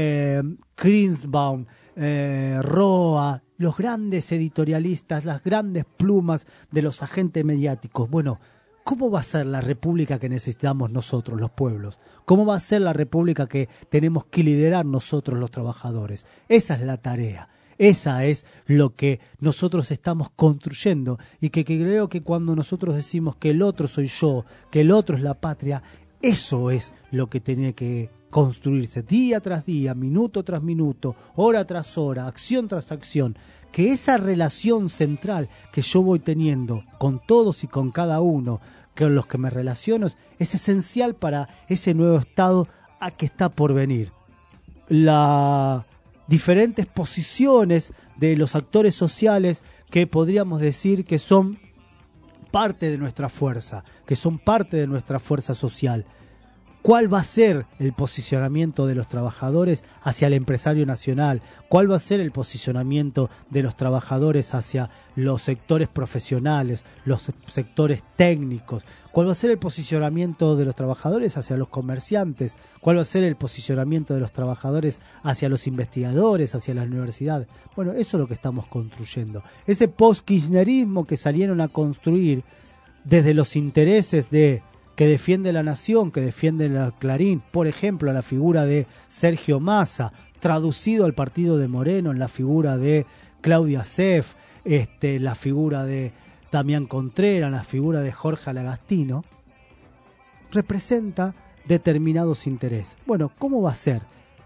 Speaker 2: Krinsbaum, Roa, los grandes editorialistas, las grandes plumas de los agentes mediáticos. Bueno, ¿cómo va a ser la república que necesitamos nosotros, los pueblos? ¿Cómo va a ser la república que tenemos que liderar nosotros, los trabajadores? Esa es la tarea. Esa es lo que nosotros estamos construyendo y que creo que cuando nosotros decimos que el otro soy yo, que el otro es la patria, eso es lo que tiene que construirse día tras día, minuto tras minuto, hora tras hora, acción tras acción, que esa relación central que yo voy teniendo con todos y con cada uno, con los que me relaciono, es esencial para ese nuevo Estado a que está por venir. Las diferentes posiciones de los actores sociales que podríamos decir que son parte de nuestra fuerza, que son parte de nuestra fuerza social. ¿Cuál va a ser el posicionamiento de los trabajadores hacia el empresario nacional? ¿Cuál va a ser el posicionamiento de los trabajadores hacia los sectores profesionales, los sectores técnicos? ¿Cuál va a ser el posicionamiento de los trabajadores hacia los comerciantes? ¿Cuál va a ser el posicionamiento de los trabajadores hacia los investigadores, hacia la universidad? Bueno, eso es lo que estamos construyendo. Ese post-kirchnerismo que salieron a construir desde los intereses de que defiende la nación, que defiende la Clarín, por ejemplo, la figura de Sergio Massa, traducido al partido de Moreno en la figura de Claudia Seff, la figura de Damián Contreras, la figura de Jorge Alagastino, representa determinados intereses. Bueno, ¿cómo va a ser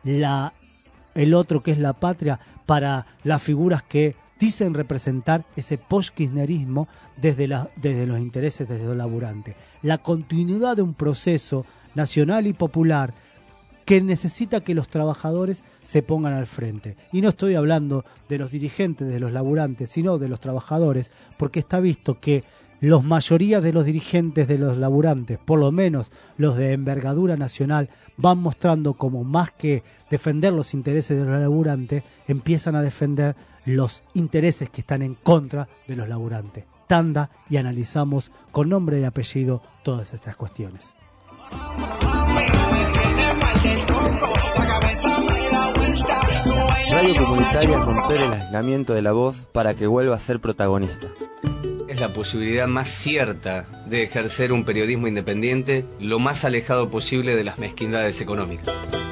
Speaker 2: el otro que es la patria para las figuras que dicen representar ese post-kirchnerismo desde los intereses desde los laburantes? La continuidad de un proceso nacional y popular que necesita que los trabajadores se pongan al frente. Y no estoy hablando de los dirigentes, de los laburantes, sino de los trabajadores, porque está visto que la mayoría de los dirigentes de los laburantes, por lo menos los de envergadura nacional, van mostrando como más que defender los intereses de los laburantes, empiezan a defender los intereses que están en contra de los laburantes. Tanda y analizamos con nombre y apellido todas estas cuestiones.
Speaker 7: Radio comunitaria romper el aislamiento de la voz para que vuelva a ser protagonista.
Speaker 8: Es la posibilidad más cierta de ejercer un periodismo independiente lo más alejado posible de las mezquindades económicas.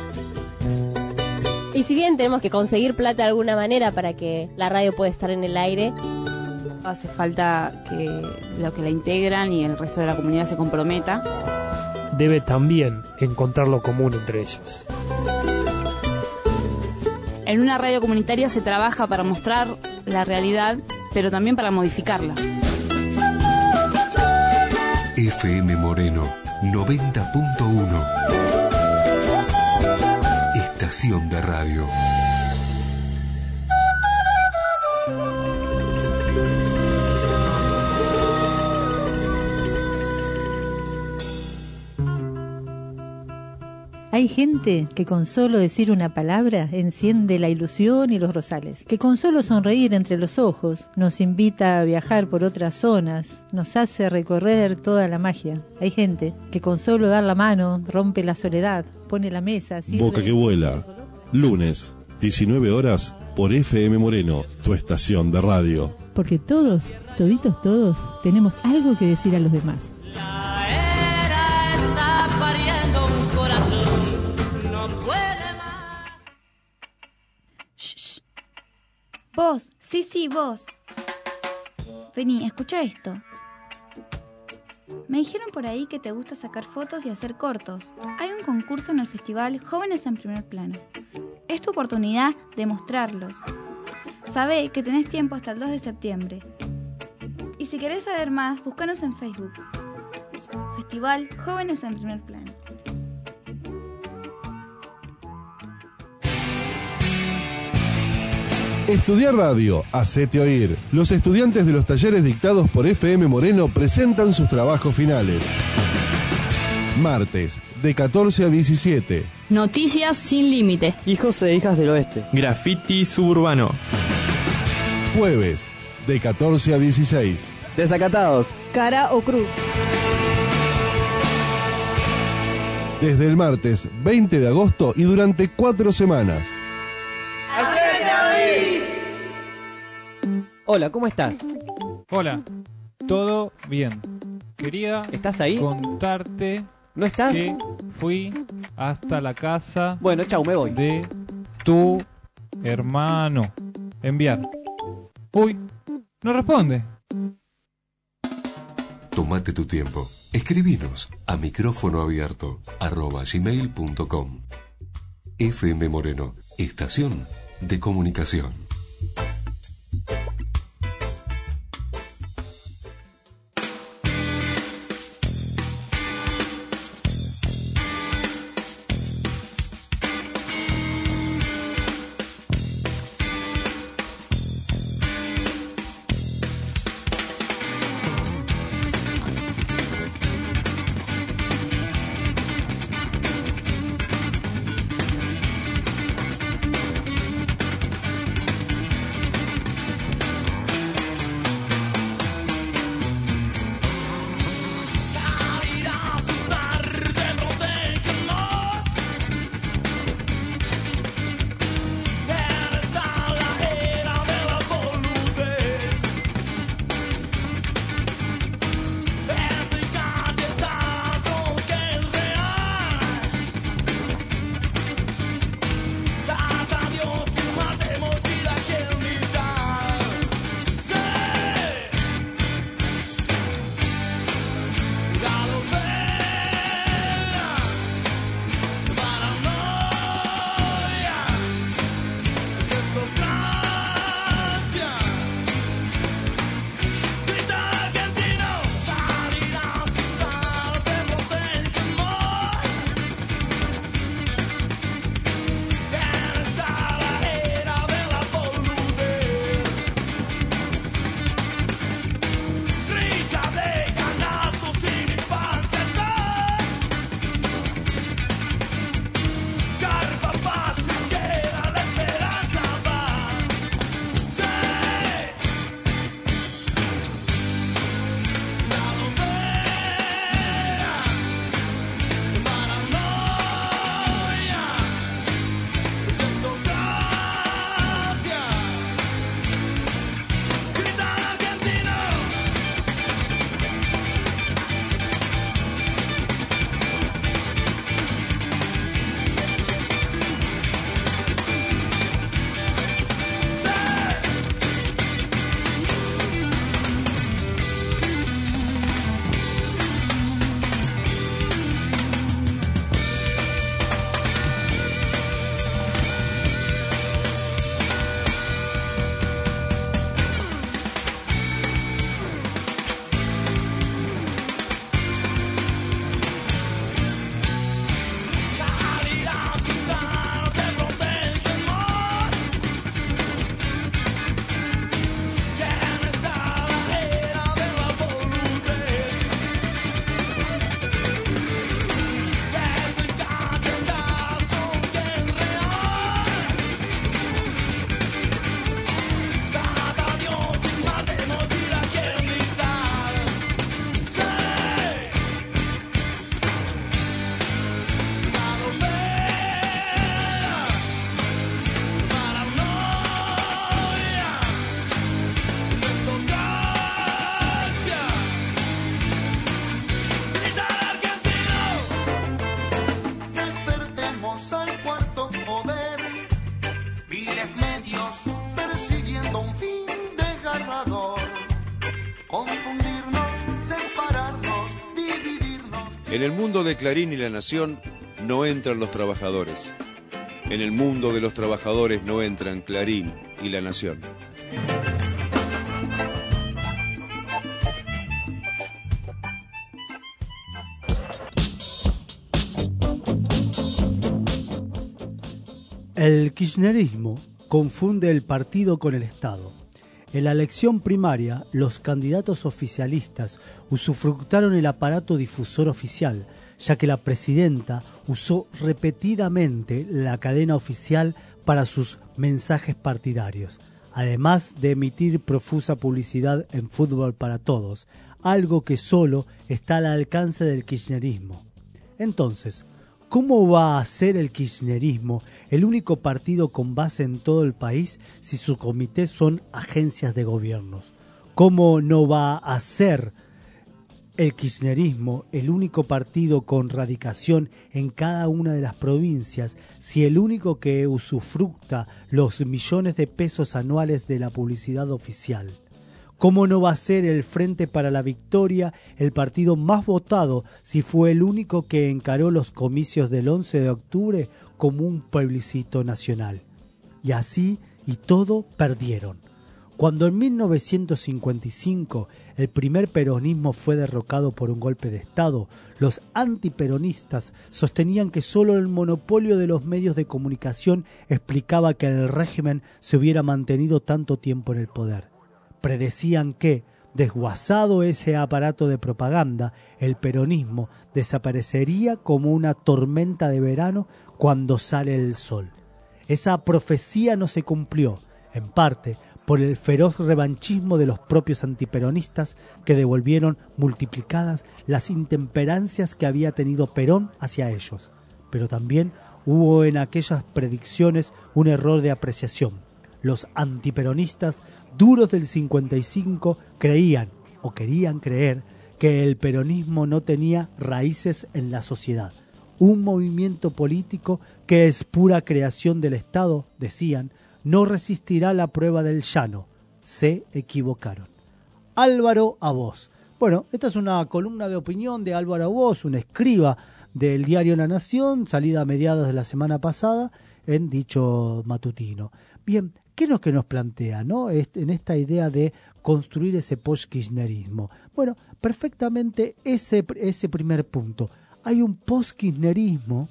Speaker 9: Y si bien tenemos que conseguir plata de alguna manera para que la radio pueda estar en el aire,
Speaker 13: hace falta que los que la integran y el resto de la comunidad se comprometa.
Speaker 17: Debe también encontrar lo común entre ellos.
Speaker 13: En una radio comunitaria se trabaja para mostrar la realidad, pero también para modificarla.
Speaker 1: FM Moreno 90.1 Estación de radio.
Speaker 10: Hay gente que con solo decir una palabra enciende la ilusión y los rosales, que con solo sonreír entre los ojos nos invita a viajar por otras zonas, nos hace recorrer toda la magia. Hay gente que con solo dar la mano rompe la soledad, pone la mesa...
Speaker 11: Boca que vuela, lunes, 19 horas, por FM Moreno, tu estación de radio.
Speaker 10: Porque todos, toditos todos, tenemos algo que decir a los demás.
Speaker 13: Vos, sí, vos. Vení, escucha esto. Me dijeron por ahí que te gusta sacar fotos y hacer cortos. Hay un concurso en el festival Jóvenes en Primer Plano. Es tu oportunidad de mostrarlos. Sabé que tenés tiempo hasta el 2 de septiembre. Y si querés saber más, búscanos en Facebook. Festival Jóvenes en Primer Plano.
Speaker 11: Estudiar radio, hacete oír. Los estudiantes de los talleres dictados por FM Moreno presentan sus trabajos finales. Martes, de 14 a 17.
Speaker 3: Noticias sin límite.
Speaker 16: Hijos e hijas del oeste.
Speaker 4: Graffiti suburbano.
Speaker 11: Jueves, de 14 a 16.
Speaker 16: Desacatados.
Speaker 3: Cara o cruz.
Speaker 11: Desde el martes 20 de agosto y durante 4 semanas.
Speaker 16: Hola, ¿cómo estás?
Speaker 18: Hola, todo bien. Quería
Speaker 16: ¿Estás ahí?
Speaker 18: contarte
Speaker 16: ¿No estás?
Speaker 18: que fui hasta la casa
Speaker 16: Bueno, chau, me voy.
Speaker 18: de tu hermano. Enviar. Uy, no responde.
Speaker 1: Tómate tu tiempo. Escribinos a micrófonoabierto@gmail.com. FM Moreno, estación de comunicación.
Speaker 14: En el mundo de Clarín y La Nación no entran los trabajadores. En el mundo de los trabajadores no entran Clarín y La Nación.
Speaker 2: El kirchnerismo confunde el partido con el Estado. En la elección primaria, los candidatos oficialistas usufructaron el aparato difusor oficial, ya que la presidenta usó repetidamente la cadena oficial para sus mensajes partidarios, además de emitir profusa publicidad en Fútbol para Todos, algo que solo está al alcance del kirchnerismo. Entonces, ¿cómo va a ser el kirchnerismo el único partido con base en todo el país si sus comités son agencias de gobiernos? ¿Cómo no va a ser el kirchnerismo el único partido con radicación en cada una de las provincias si el único que usufructa los millones de pesos anuales de la publicidad oficial? ¿Cómo no va a ser el Frente para la Victoria el partido más votado si fue el único que encaró los comicios del 11 de octubre como un plebiscito nacional? Y así y todo perdieron. Cuando en 1955 el primer peronismo fue derrocado por un golpe de Estado, los antiperonistas sostenían que solo el monopolio de los medios de comunicación explicaba que el régimen se hubiera mantenido tanto tiempo en el poder. Predecían que, desguazado ese aparato de propaganda, el peronismo desaparecería como una tormenta de verano cuando sale el sol. Esa profecía no se cumplió, en parte por el feroz revanchismo de los propios antiperonistas que devolvieron multiplicadas las intemperancias que había tenido Perón hacia ellos. Pero también hubo en aquellas predicciones un error de apreciación. Los antiperonistas duros del 55 creían o querían creer que el peronismo no tenía raíces en la sociedad. Un movimiento político que es pura creación del Estado, decían, no resistirá la prueba del llano. Se equivocaron. Álvaro Abós. Bueno, esta es una columna de opinión de Álvaro Abós, un escriba del diario La Nación, salida a mediados de la semana pasada en dicho matutino. Bien, ¿qué es lo que nos plantea, no? En esta idea de construir ese post-kirchnerismo. Bueno, perfectamente ese primer punto. Hay un post-kirchnerismo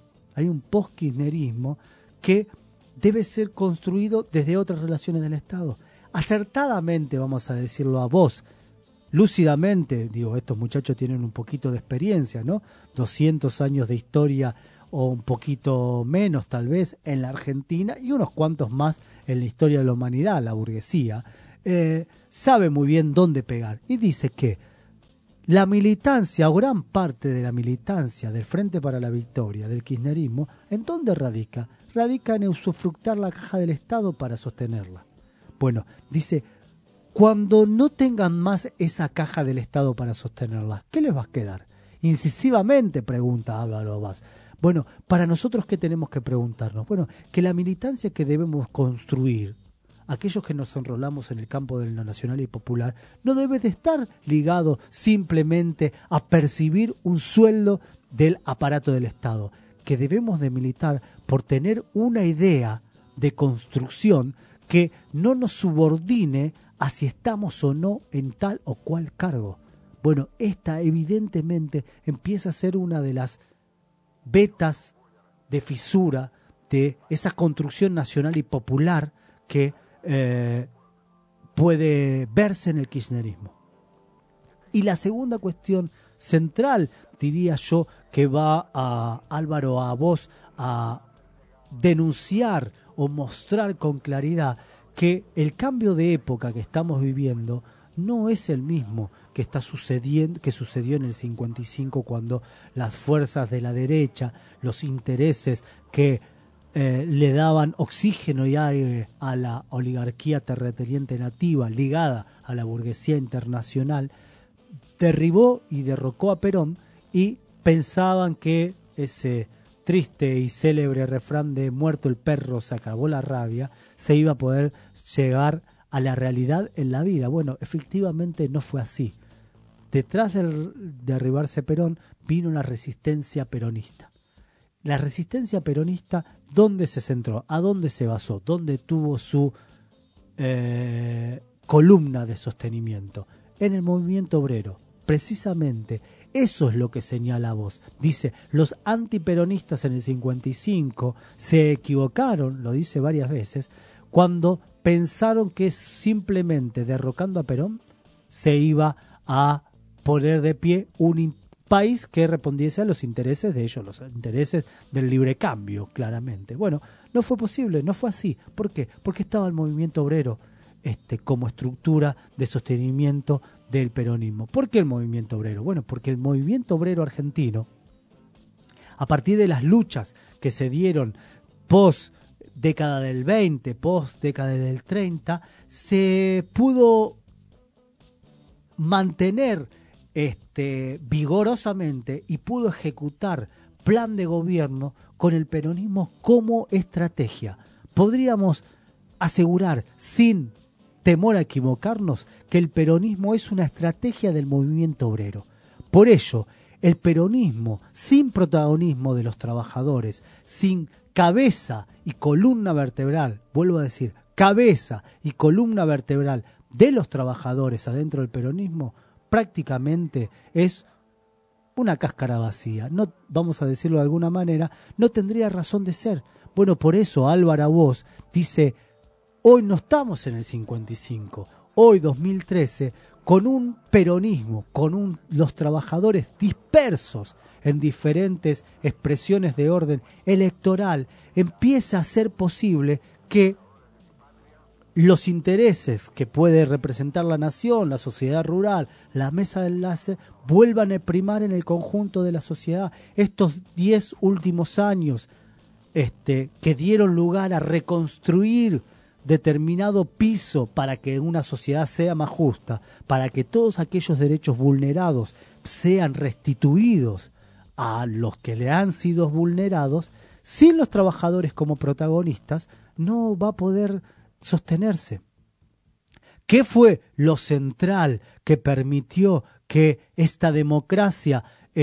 Speaker 2: que debe ser construido desde otras relaciones del Estado. Acertadamente, vamos a decirlo a vos, lúcidamente, digo, estos muchachos tienen un poquito de experiencia, ¿no? 200 años de historia o un poquito menos tal vez en la Argentina y unos cuantos más en la historia de la humanidad, la burguesía, sabe muy bien dónde pegar. Y dice que la militancia o gran parte de la militancia del Frente para la Victoria, del kirchnerismo, ¿en dónde radica? Radica en usufructar la caja del Estado para sostenerla. Bueno, dice, cuando no tengan más esa caja del Estado para sostenerla, ¿qué les va a quedar? Incisivamente pregunta Álvaro Abós. Bueno, para nosotros, ¿qué tenemos que preguntarnos? Bueno, que la militancia que debemos construir, aquellos que nos enrolamos en el campo de lo nacional y popular, no debe de estar ligado simplemente a percibir un sueldo del aparato del Estado, que debemos de militar por tener una idea de construcción que no nos subordine a si estamos o no en tal o cual cargo. Bueno, esta evidentemente empieza a ser una de las vetas de fisura de esa construcción nacional y popular que puede verse en el kirchnerismo. Y la segunda cuestión central, diría yo, que va a Álvaro Abós a denunciar o mostrar con claridad que el cambio de época que estamos viviendo no es el mismo que sucedió en el 55, cuando las fuerzas de la derecha, los intereses que le daban oxígeno y aire a la oligarquía terrateniente nativa ligada a la burguesía internacional, derribó y derrocó a Perón, y pensaban que ese triste y célebre refrán de muerto el perro se acabó la rabia, se iba a poder llegar a la realidad en la vida. Bueno, efectivamente no fue así. Detrás de derribarse Perón vino la resistencia peronista. La resistencia peronista, ¿dónde se centró? ¿A dónde se basó? ¿Dónde tuvo su columna de sostenimiento? En el movimiento obrero. Precisamente eso es lo que señala Abós. Dice, los antiperonistas en el 55 se equivocaron, lo dice varias veces, cuando pensaron que simplemente derrocando a Perón se iba a poner de pie un país que respondiese a los intereses de ellos, los intereses del libre cambio, claramente. Bueno, no fue posible, no fue así. ¿Por qué? Porque estaba el movimiento obrero como estructura de sostenimiento del peronismo. ¿Por qué el movimiento obrero? Bueno, porque el movimiento obrero argentino, a partir de las luchas que se dieron post década del 20, post década del 30, se pudo mantener vigorosamente y pudo ejecutar plan de gobierno con el peronismo como estrategia. Podríamos asegurar, sin temor a equivocarnos, que el peronismo es una estrategia del movimiento obrero. Por ello, el peronismo, sin protagonismo de los trabajadores, sin cabeza y columna vertebral, vuelvo a decir, cabeza y columna vertebral de los trabajadores adentro del peronismo, prácticamente es una cáscara vacía. No, vamos a decirlo de alguna manera, no tendría razón de ser. Bueno, por eso Álvaro Aboz dice, hoy no estamos en el 55, hoy 2013, con un peronismo, con los trabajadores dispersos en diferentes expresiones de orden electoral, empieza a ser posible que los intereses que puede representar la nación, la sociedad rural, la mesa de enlace, vuelvan a primar en el conjunto de la sociedad. Estos 10 últimos años que dieron lugar a reconstruir determinado piso para que una sociedad sea más justa, para que todos aquellos derechos vulnerados sean restituidos a los que le han sido vulnerados, sin los trabajadores como protagonistas, no va a poder sostenerse. ¿Qué fue lo central que permitió que esta democracia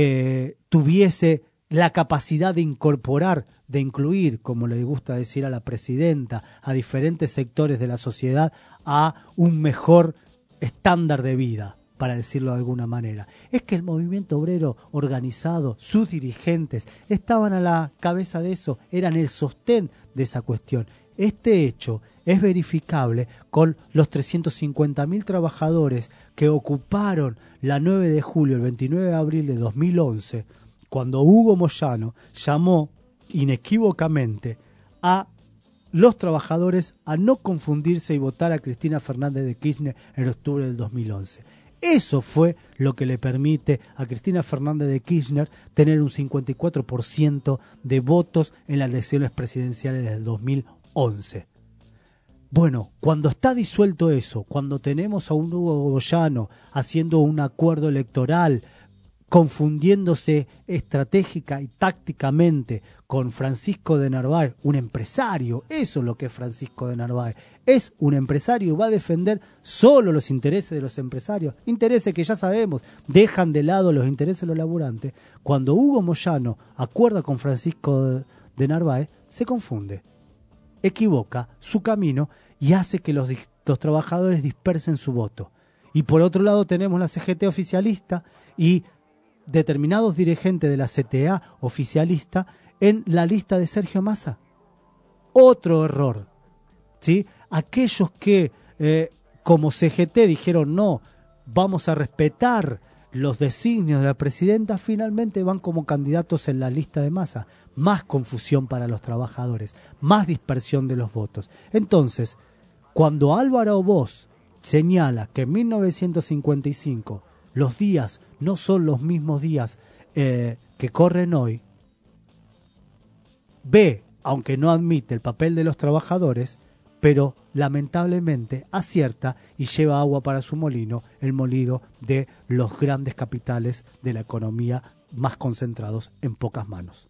Speaker 2: tuviese la capacidad de incorporar, de incluir, como le gusta decir a la presidenta, a diferentes sectores de la sociedad a un mejor estándar de vida, para decirlo de alguna manera? Es que el movimiento obrero organizado, sus dirigentes, estaban a la cabeza de eso, eran el sostén de esa cuestión. Este hecho es verificable con los 350.000 trabajadores que ocuparon la 9 de julio, el 29 de abril de 2011, cuando Hugo Moyano llamó inequívocamente a los trabajadores a no confundirse y votar a Cristina Fernández de Kirchner en octubre del 2011. Eso fue lo que le permite a Cristina Fernández de Kirchner tener un 54% de votos en las elecciones presidenciales del 2011. Bueno, cuando está disuelto eso, cuando tenemos a un Hugo Moyano haciendo un acuerdo electoral, confundiéndose estratégica y tácticamente con Francisco de Narváez, un empresario, eso es lo que es Francisco de Narváez, es un empresario, va a defender solo los intereses de los empresarios, intereses que ya sabemos, dejan de lado los intereses de los laburantes. Cuando Hugo Moyano acuerda con Francisco de Narváez, se confunde, equivoca su camino y hace que los trabajadores dispersen su voto. Y por otro lado tenemos la CGT oficialista y determinados dirigentes de la CTA oficialista en la lista de Sergio Massa. Otro error, ¿sí? Aquellos que como CGT dijeron no, vamos a respetar los designios de la presidenta, finalmente van como candidatos en la lista de Massa. Más confusión para los trabajadores, más dispersión de los votos. Entonces, cuando Álvaro Aboz señala que en 1955 los días no son los mismos días que corren hoy, ve, aunque no admite el papel de los trabajadores, pero lamentablemente acierta y lleva agua para su molino, el molino de los grandes capitales de la economía más concentrados en pocas manos.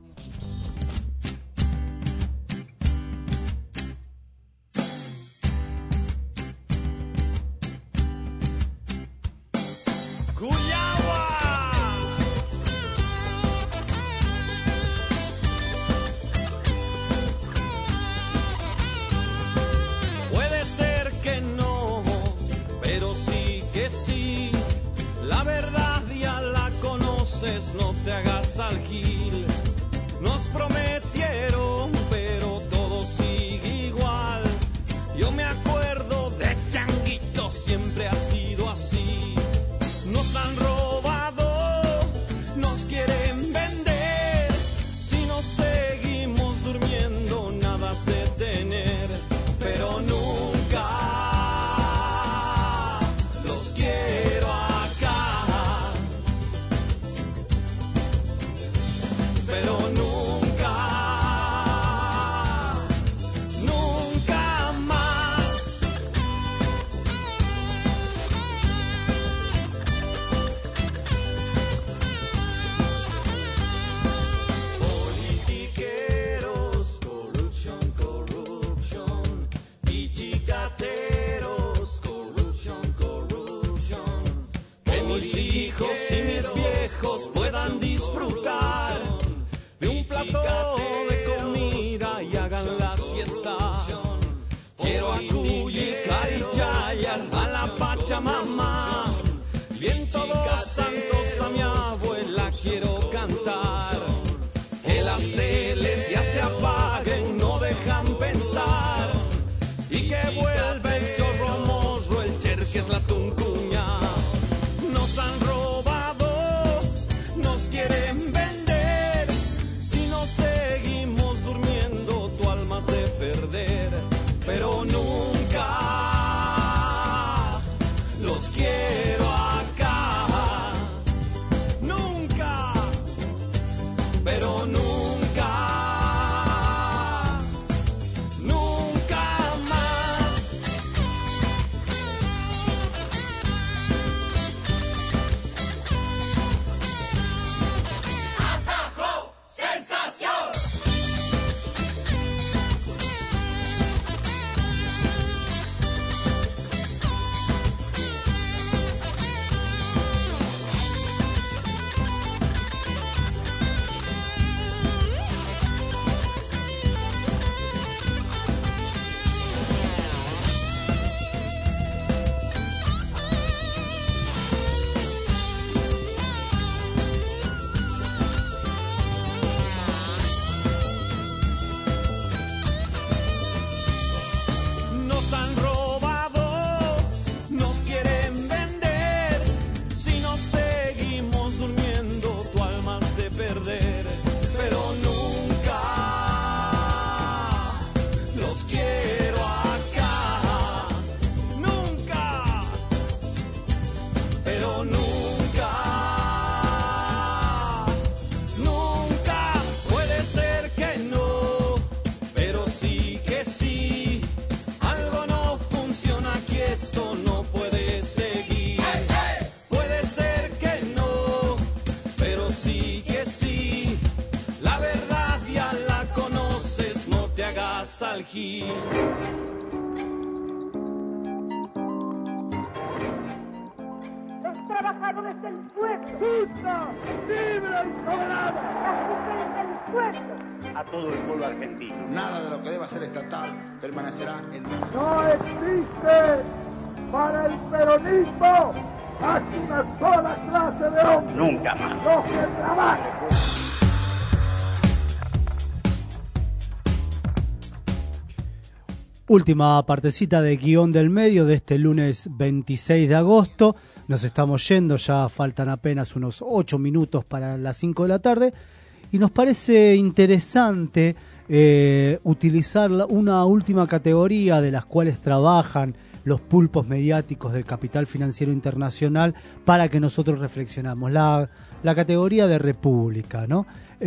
Speaker 25: Puede ser que no, pero sí que sí. La verdad ya la conoces, no te hagas al gil. mis hijos y mis viejos puedan disfrutar de un plato de comida y hagan la siesta. Quiero a Cuyi, Cariyaya, a la Pachamama, y en todos santos a mi abuela quiero cantar. Que las teles ya se apaguen, no dejan pensar, y que vuelva el chorro mosro, el cherques, la tuncuña. Nos han robado, nos quieren vender, si nos seguimos durmiendo tu alma has de perder, pero nunca los quiero acá, nunca, pero nunca. Al gil.
Speaker 20: Los trabajadores del pueblo. ¡Justa, libre y soberana! Las mujeres del pueblo.
Speaker 6: A todo el pueblo argentino. Nada de lo que deba ser estatal permanecerá en...
Speaker 20: No existe para el peronismo más una sola clase de hombres.
Speaker 6: Nunca más.
Speaker 20: Los que trabajen.
Speaker 2: Última partecita de guión del medio de este lunes 26 de agosto. Nos estamos yendo, ya faltan apenas unos 8 minutos para las 5 de la tarde. Y nos parece interesante utilizar una última categoría de las cuales trabajan los pulpos mediáticos del capital financiero internacional para que nosotros reflexionamos. La categoría de República, ¿no?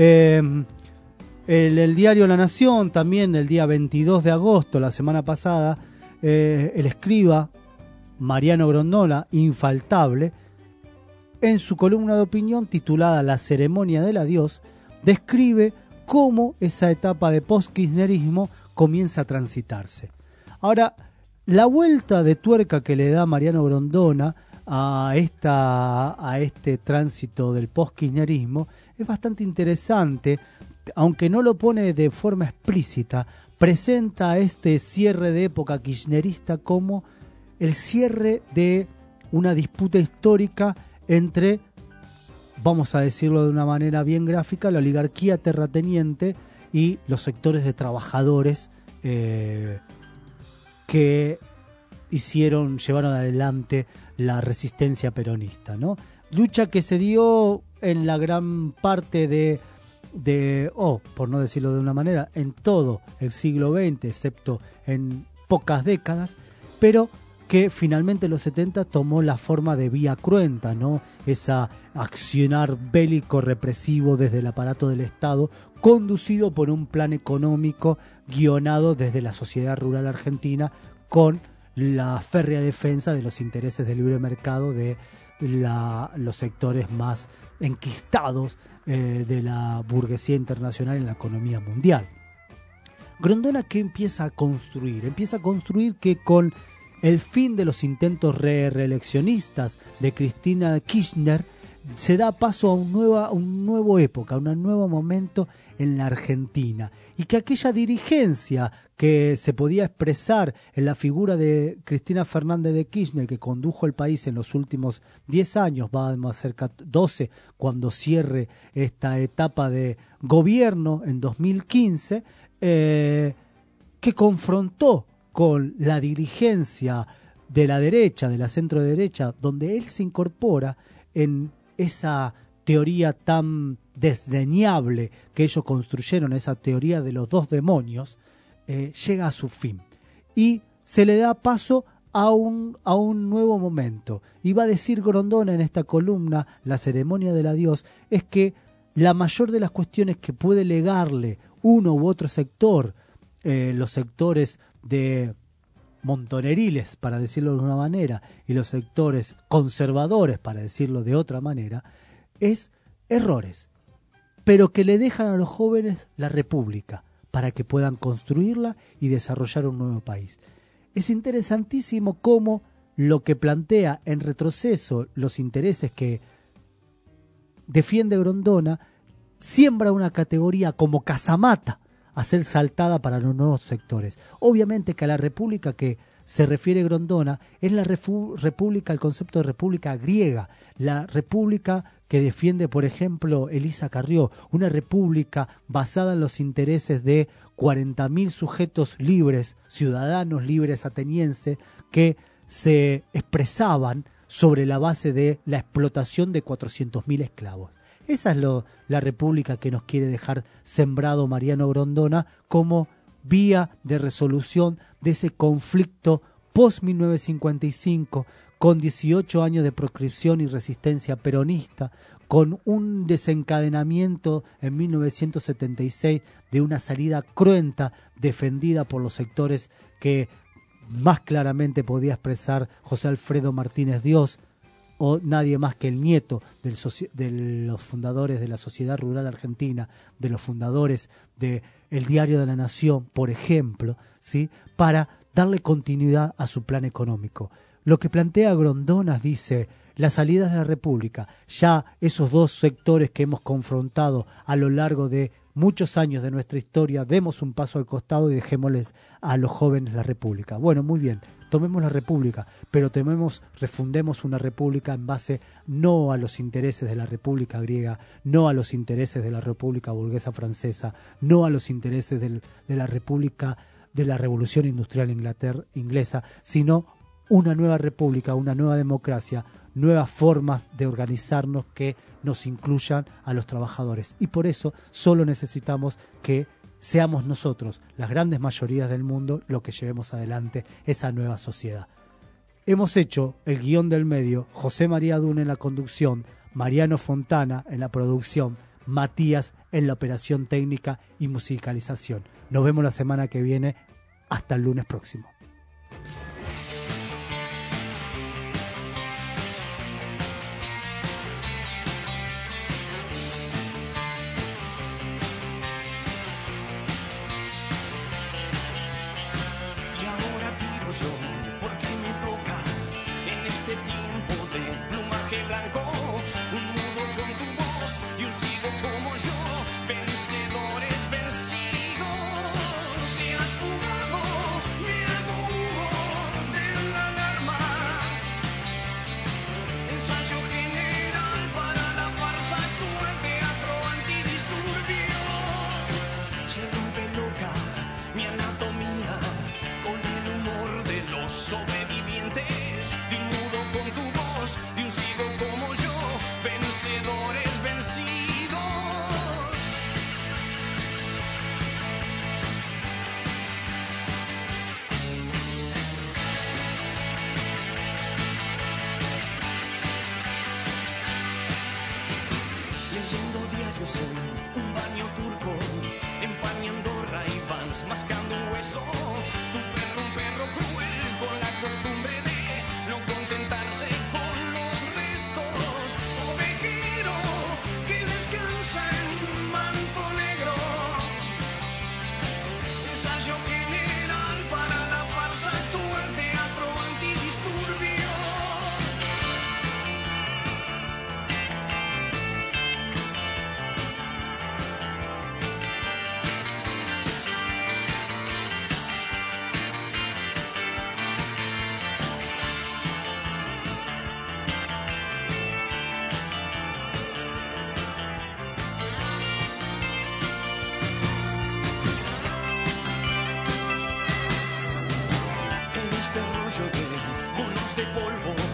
Speaker 2: El diario La Nación, también el día 22 de agosto, la semana pasada, el escriba Mariano Grondona, infaltable, en su columna de opinión titulada La ceremonia del adiós, describe cómo esa etapa de post-kirchnerismo comienza a transitarse. Ahora, la vuelta de tuerca que le da Mariano Grondona a este tránsito del post-kirchnerismo es bastante interesante. Aunque no lo pone de forma explícita, presenta este cierre de época kirchnerista como el cierre de una disputa histórica entre, vamos a decirlo de una manera bien gráfica, la oligarquía terrateniente y los sectores de trabajadores que llevaron adelante la resistencia peronista, ¿no? Lucha que se dio en la gran parte por no decirlo de una manera, en todo el siglo XX, excepto en pocas décadas, pero que finalmente en los 70 tomó la forma de vía cruenta, ¿no? Esa accionar bélico represivo desde el aparato del Estado, conducido por un plan económico guionado desde la sociedad rural argentina con la férrea defensa de los intereses del libre mercado de los sectores más enquistados de la burguesía internacional en la economía mundial. Grondona, ¿qué empieza a construir? Empieza a construir que con el fin de los intentos reeleccionistas de Cristina Kirchner, se da paso a una nueva época, a un nuevo momento en la Argentina, y que aquella dirigencia que se podía expresar en la figura de Cristina Fernández de Kirchner, que condujo el país en los últimos 10 años, va a ser 12 cuando cierre esta etapa de gobierno en 2015, que confrontó con la dirigencia de la derecha, de la centro derecha, donde él se incorpora en esa teoría tan desdeñable que ellos construyeron, esa teoría de los dos demonios, llega a su fin y se le da paso a un nuevo momento. Y va a decir Grondona en esta columna, La ceremonia del adiós, es que la mayor de las cuestiones que puede legarle uno u otro sector, los sectores de montoneriles, para decirlo de una manera, y los sectores conservadores, para decirlo de otra manera, es errores, pero que le dejan a los jóvenes la república para que puedan construirla y desarrollar un nuevo país. Es interesantísimo cómo lo que plantea en retroceso los intereses que defiende Grondona siembra una categoría como casamata a ser saltada para los nuevos sectores. Obviamente que a la república que se refiere Grondona es la república, el concepto de república griega, la república que defiende, por ejemplo, Elisa Carrió, una república basada en los intereses de 40.000 sujetos libres, ciudadanos libres atenienses, que se expresaban sobre la base de la explotación de 400.000 esclavos. Esa es la república que nos quiere dejar sembrado Mariano Grondona como vía de resolución de ese conflicto post-1955, con 18 años de proscripción y resistencia peronista, con un desencadenamiento en 1976 de una salida cruenta defendida por los sectores que más claramente podía expresar José Alfredo Martínez Dios, o nadie más que el nieto de los fundadores de la Sociedad Rural Argentina, de los fundadores de El Diario de la Nación, por ejemplo, ¿sí?, para darle continuidad a su plan económico. Lo que plantea Grondona, dice, las salidas de la República, ya esos dos sectores que hemos confrontado a lo largo de muchos años de nuestra historia, demos un paso al costado y dejémosles a los jóvenes la República. Bueno, muy bien, tomemos la República, pero refundemos una República en base no a los intereses de la República griega, no a los intereses de la República burguesa francesa, no a los intereses de la República de la Revolución Industrial inglesa, sino una nueva república, una nueva democracia, nuevas formas de organizarnos que nos incluyan a los trabajadores. Y por eso solo necesitamos que seamos nosotros, las grandes mayorías del mundo, lo que llevemos adelante esa nueva sociedad. Hemos hecho el guión del medio, José María Duna en la conducción, Mariano Fontana en la producción, Matías en la operación técnica y musicalización. Nos vemos la semana que viene. Hasta el lunes próximo.
Speaker 25: Y ahora tiro yo, porque me toca en este tiempo de plumaje blanco, un nudo con tu voz y un sigo como yo, vencedores vencidos. Te has fugado, me hago humo de la alarma, ensayo general para la farsa actual, teatro antidisturbio. Se rompe loca mi anatomía con el humor de los sobrevivientes, de un nudo con tu voz, de un sigo como yo, vencedores vencidos. Leyendo diarios en un baño turco, empañando Ray-Bans, mascando un hueso. Tu perro, un perro cruel, con la costumbre de no contentarse con los restos. Ovejero que descansa en manto negro, ensayo general para la farsa actual, teatro de polvo